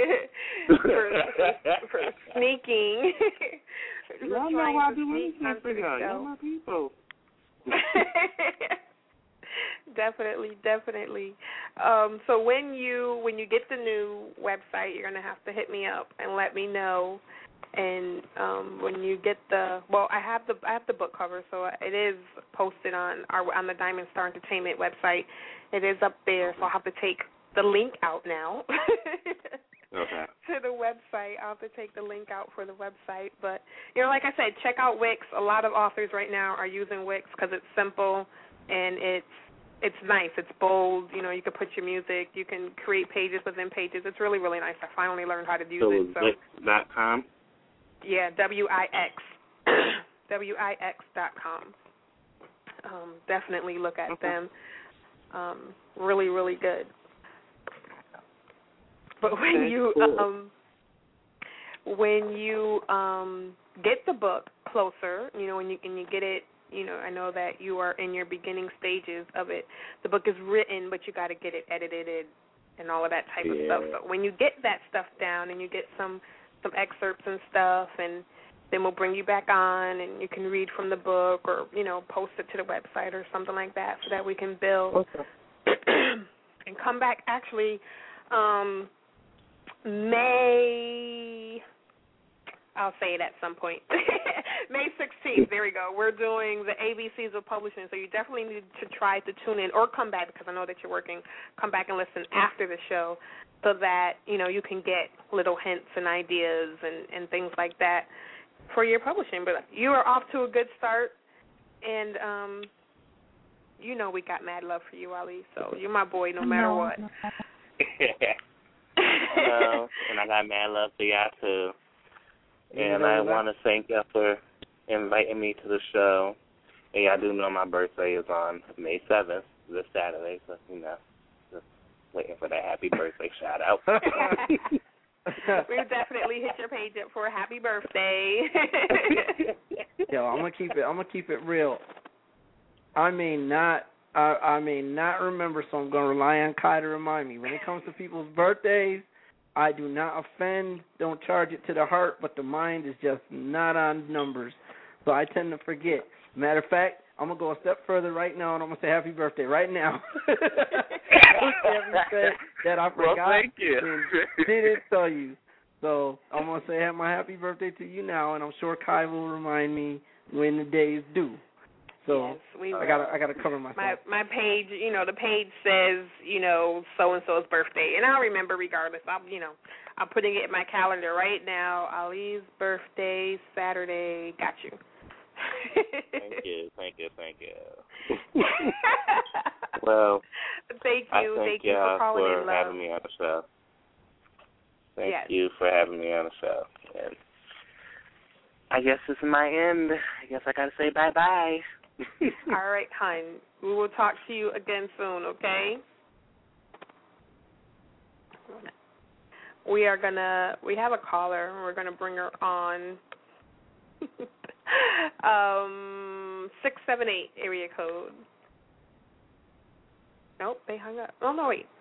for sneaking. Y'all know I do anything for y'all. Y'all my people. Definitely. So when you get the new website, you're gonna have to hit me up and let me know. And when you get I have the book cover, so it is posted on the Diamond Star Entertainment website. It is up there, so I'll have to take the link out now. Okay. To the website. I'll have to take the link out for the website. But, like I said, check out Wix. A lot of authors right now are using Wix because it's simple and it's nice. It's bold. You can put your music. You can create pages within pages. It's really, really nice. I finally learned how to use it. So Wix.com? Yeah, Wix. Wix.com. Definitely look at them. Really, really good. But when you get the book closer, when you get it, I know that you are in your beginning stages of it. The book is written, but you got to get it edited and all of that type of stuff. So when you get that stuff down and you get some excerpts and stuff, and then we'll bring you back on and you can read from the book or post it to the website or something like that so that we can build. Okay. And come back actually. I'll say it at some point. May 16th, there we go. We're doing the ABCs of publishing, so you definitely need to try to tune in or come back because I know that you're working. Come back and listen after the show so that, you can get little hints and ideas and things like that for your publishing. But you are off to a good start, and we got mad love for you, Ali, so you're my boy no matter what. And I got mad love for y'all too. And I want to thank y'all for inviting me to the show. And y'all do know my birthday is on May 7th, this Saturday, so just waiting for that happy birthday shout out. We've definitely hit your page up for a happy birthday. Yo, I'm gonna keep it real. I may not remember, so I'm gonna rely on Kai to remind me. When it comes to people's birthdays, I do not offend, don't charge it to the heart, but the mind is just not on numbers. So I tend to forget. Matter of fact, I'm going to go a step further right now, and I'm going to say happy birthday right now. Everything that I forgot thank you. and didn't tell you. So I'm going to say my happy birthday to you now, and I'm sure Kai will remind me when the day is due. So yes, I gotta cover myself. My page, the page says, so and so's birthday, and I'll remember regardless. I'm putting it in my calendar right now. Ali's birthday, Saturday. Got you. Thank you. Well, thank you for calling in, love. Having me on the show. Thank you for having me on the show. And I guess this is my end. I guess I gotta say bye-bye. All right, hon. We will talk to you again soon, okay? We have a caller, and we're gonna bring her on. 678 area code. Nope, they hung up. Oh no, wait.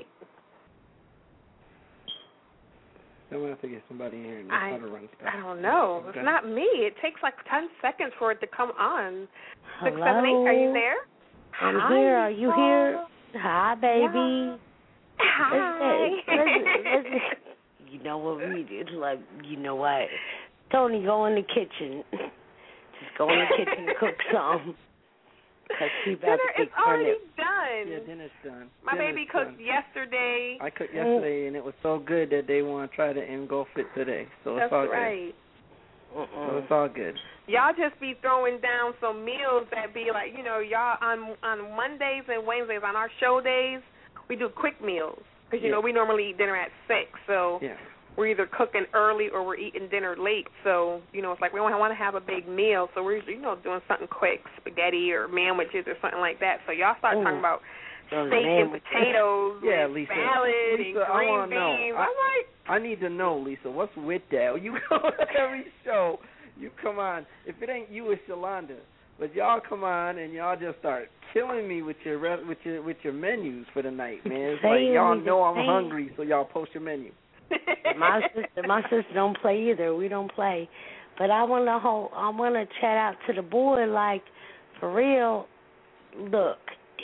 I'm going to have to get somebody in here and know how to run stuff. I don't know. Okay. It's not me. It takes like 10 seconds for it to come on. 678, are you there? I'm here. Are you here? Hi, baby. Yeah. Hi. Listen. You know what we did? Tony, go in the kitchen. Just go in the kitchen and cook some. Cause she about dinner to is already turnip. done. Yeah, dinner's done. My Dinner's baby cooked done. yesterday. I cooked yesterday, and it was so good that they want to try to engulf it today. So That's it's all right. good. So it's all good. Y'all just be throwing down some meals that be like, y'all on Mondays and Wednesdays on our show days, we do quick meals because we normally eat dinner at 6. So we're either cooking early or we're eating dinner late. So it's like we don't want to have a big meal, so we're doing something quick, spaghetti or sandwiches or something like that. So y'all start talking about steak and potatoes, Lisa, salad and green beans. I'm like, I need to know, Lisa, what's with that? You go every show, you come on. If it ain't you, it's Yolanda. But y'all come on and y'all just start killing me with your menus for the night, man. It's like y'all know I'm hungry, so y'all post your menu. My sister don't play either. We don't play. But I wanna chat out to the boy, like, for real. Look,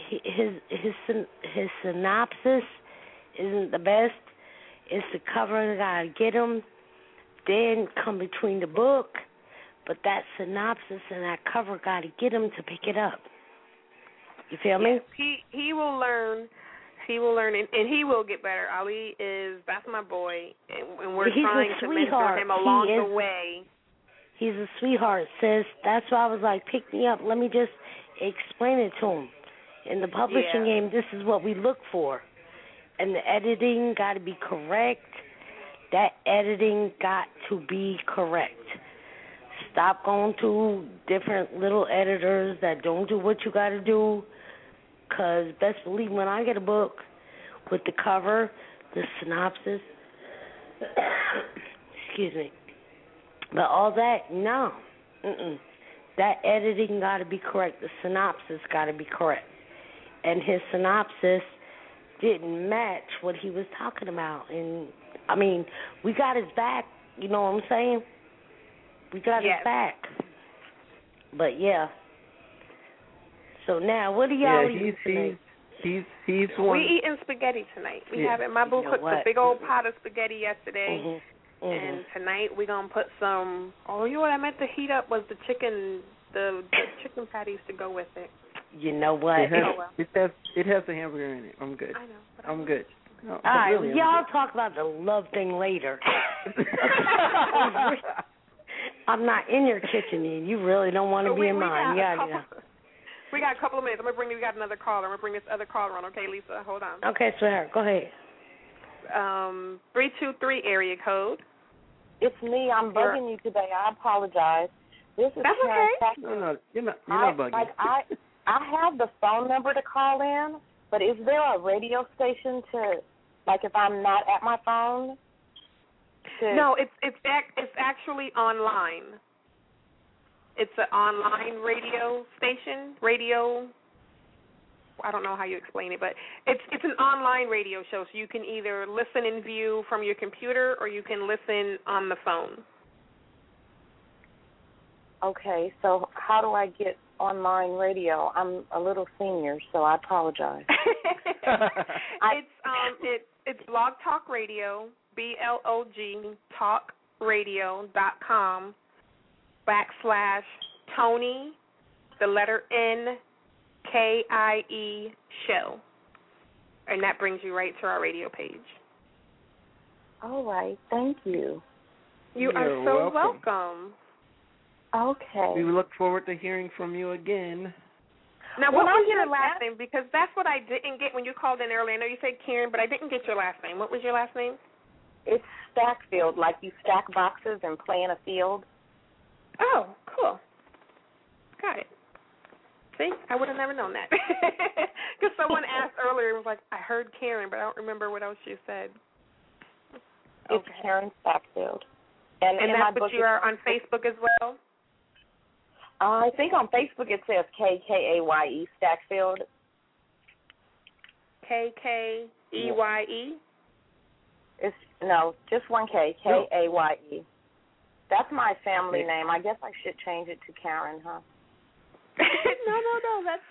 his synopsis isn't the best. It's the cover that gotta get him. Then come between the book, but that synopsis and that cover gotta get him to pick it up. You feel me? He will learn. He will learn, and he will get better. That's my boy, and we're trying to mentor him along the way. He's a sweetheart, sis. That's why I was like, pick me up. Let me just explain it to him. In the publishing game, this is what we look for. And the editing got to be correct. That editing got to be correct. Stop going to different little editors that don't do what you got to do. Because best believe when I get a book with the cover, the synopsis, excuse me, but all that, no. That editing got to be correct. The synopsis got to be correct. And his synopsis didn't match what he was talking about. And, I mean, we got his back, you know what I'm saying? We got his back. But, yeah. So now, what do y'all eat tonight? He's one. We eating spaghetti tonight. We have it. My boo cooked a big old pot of spaghetti yesterday. And tonight we're going to put some, what I meant to heat up was the chicken chicken patties to go with it. You know what? It has the hamburger in it. I'm good. I know. I'm good. No, all right, really, y'all talk about the love thing later. I'm not in your kitchen, and you really don't want to be in mine. We got a couple of minutes. We got another caller. I'm going to bring this other caller on. Okay, Lisa, hold on. Okay, sweetheart, go ahead. 323 area code. It's me. I'm bugging you today. I apologize. That's okay. No, you're not bugging. I have the phone number to call in, but is there a radio station to, like, if I'm not at my phone? No, it's actually online. It's an online radio station. I don't know how you explain it, but it's an online radio show, so you can either listen and view from your computer or you can listen on the phone. Okay, so how do I get online radio? I'm a little senior, so I apologize. It's Blog Talk Radio, BLOG talkradio.com /Tony, the letter N, KIE show. And that brings you right to our radio page. All right, thank you. You are so welcome. Okay. We look forward to hearing from you again. Now, what was your last name? Because that's what I didn't get when you called in earlier. I know you said Karen, but I didn't get your last name. What was your last name? It's Stackfield, like you stack boxes and play in a field. Oh, cool. Got it. See, I would have never known that. Because someone asked earlier, it was like, I heard Karen, but I don't remember what else you said. It's Karen Stackfield. And that's what you are on Facebook as well? I think on Facebook it says KKAYE Stackfield. KKEYE? No, just one K, KAYE. That's my family name. I guess I should change it to Karen, huh? No, that's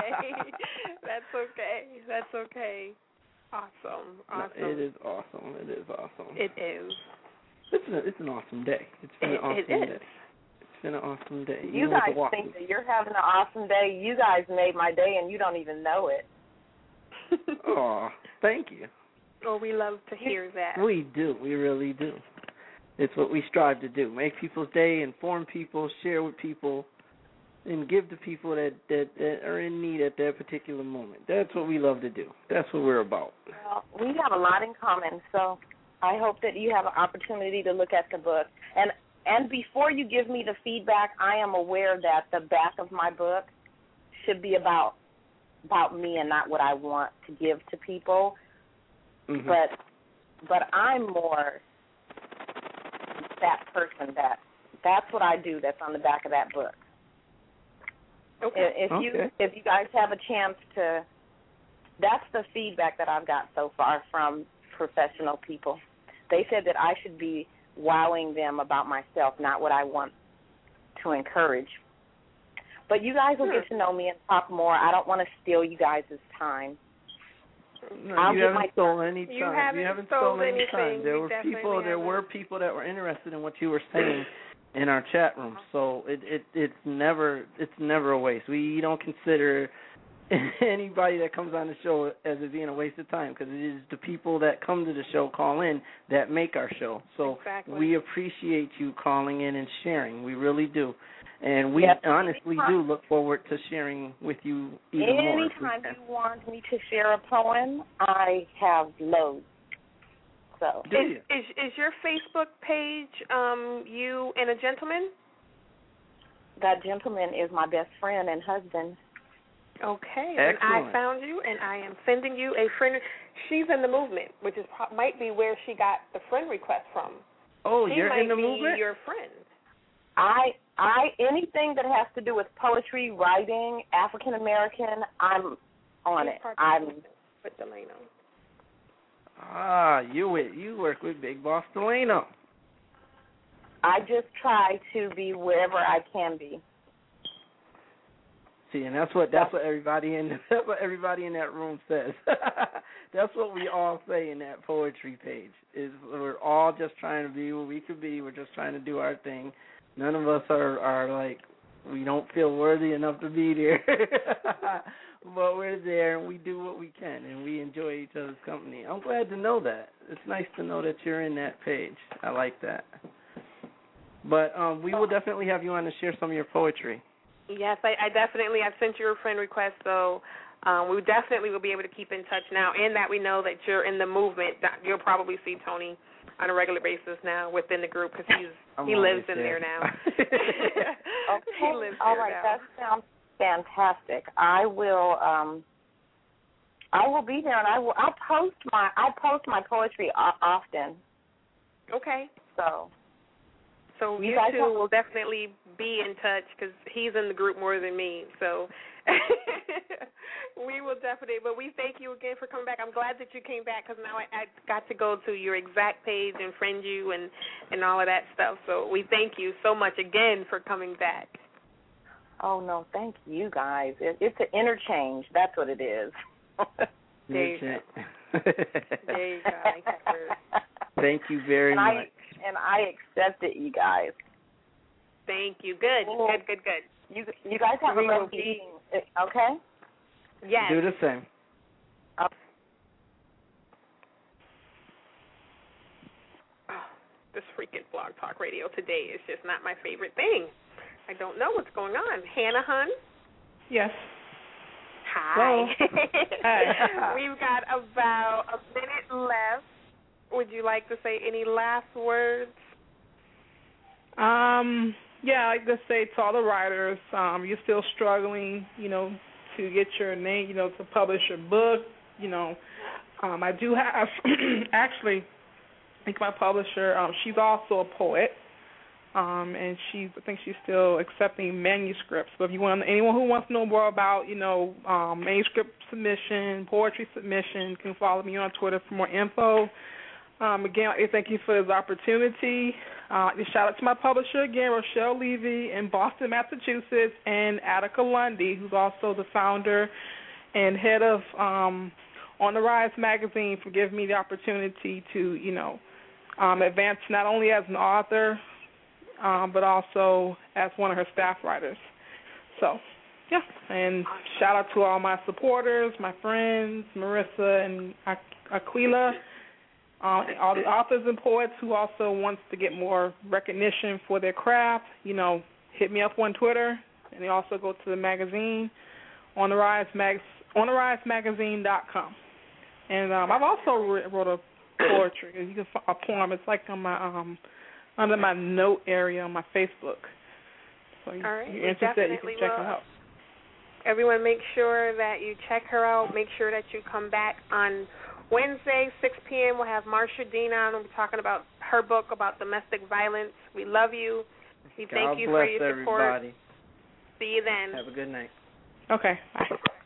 okay. That's okay. Awesome. No, it is awesome. It is. It's an awesome day. It's been an awesome day. It's been an awesome day. You guys think that you're having an awesome day. You guys made my day, and you don't even know it. Oh, thank you. Oh, we love to hear that. We do. We really do. It's what we strive to do. Make people's day, inform people, share with people, and give to people that are in need at that particular moment. That's what we love to do. That's what we're about. Well, we have a lot in common, so I hope that you have an opportunity to look at the book. And before you give me the feedback, I am aware that the back of my book should be about me and not what I want to give to people. Mm-hmm. But I'm more that person that's what I do. That's on the back of that book. Okay. If you guys have a chance to, that's the feedback that I've got so far from professional people. They said that I should be wowing them about myself, not what I want to encourage. But you guys will get to know me and talk more. I don't want to steal you guys' time. No, you haven't stolen any time. You haven't stolen any time. There were people that were interested in what you were saying in our chat room. So it's never a waste. We don't consider anybody that comes on the show as it being a waste of time, because it is the people that come to the show, call in, that make our show. So we appreciate you calling in and sharing. We really do. And we honestly do look forward to sharing with you even more. Anytime you want me to share a poem, I have loads. So is your Facebook page you and a gentleman? That gentleman is my best friend and husband. Okay. Excellent. And I found you, and I am sending you a friend. She's in the movement, which is might be where she got the friend request from. Oh, she you're in the movement? She might be your friend. Anything that has to do with poetry, writing, African American, I'm on it. I'm with Delano. You work with Big Boss Delano. I just try to be wherever I can be. See, and that's what everybody in that room says. That's what we all say in that poetry page. Is we're all just trying to be what we could be. We're just trying to do our thing. None of us are like, we don't feel worthy enough to be there. But we're there, and we do what we can, and we enjoy each other's company. I'm glad to know that. It's nice to know that you're in that page. I like that. But we will definitely have you on to share some of your poetry. Yes, I've sent you a friend request, so we definitely will be able to keep in touch now, and that we know that you're in the movement. You'll probably see Tony on a regular basis now within the group, because he lives in there now. Okay. He lives all there right, now. that sounds fantastic. I will be there, and I post my poetry often. Okay. So you guys two will definitely be in touch, because he's in the group more than me. So we will definitely. But we thank you again for coming back. I'm glad that you came back, because now I got to go to your exact page and friend you and all of that stuff. So we thank you so much again for coming back. Oh, no, thank you guys. It's an interchange. That's what it is. There you go. There you go. Thank you very much. And I accept it, you guys. Thank you. Good. You guys have a lovely evening, okay? Yes. Do the same. This freaking Blog Talk Radio today is just not my favorite thing. I don't know what's going on. Hannah Hun? Yes. Hi. Hi. We've got about a minute left. Would you like to say any last words? Yeah, I'd just say to all the writers, you're still struggling, to get your name, to publish your book. I do have, actually, I think my publisher, she's also a poet, and I think she's still accepting manuscripts. So if anyone who wants to know more about, manuscript submission, poetry submission, you can follow me on Twitter for more info. Again, thank you for this opportunity. Shout out to my publisher again, Rochelle Levy in Boston, Massachusetts, and Attica Lundy, who's also the founder and head of On the Rise magazine, for giving me the opportunity to, advance not only as an author, but also as one of her staff writers. So, yeah, and shout out to all my supporters, my friends, Marissa and Aquila, all the authors and poets who also wants to get more recognition for their craft. You know, hit me up on Twitter, and they also go to the magazine, OnTheRiseMagazine.com. And I've also wrote a poetry. You can find a poem. It's like on my under my note area on my Facebook. So all right, you're interested, you can check it out. Everyone, make sure that you check her out. Make sure that you come back on Wednesday, 6 p.m. We'll have Marsha Dean on. We'll be talking about her book about domestic violence. We love you. We thank you for your support. Everybody. See you then. Have a good night. Okay. Bye.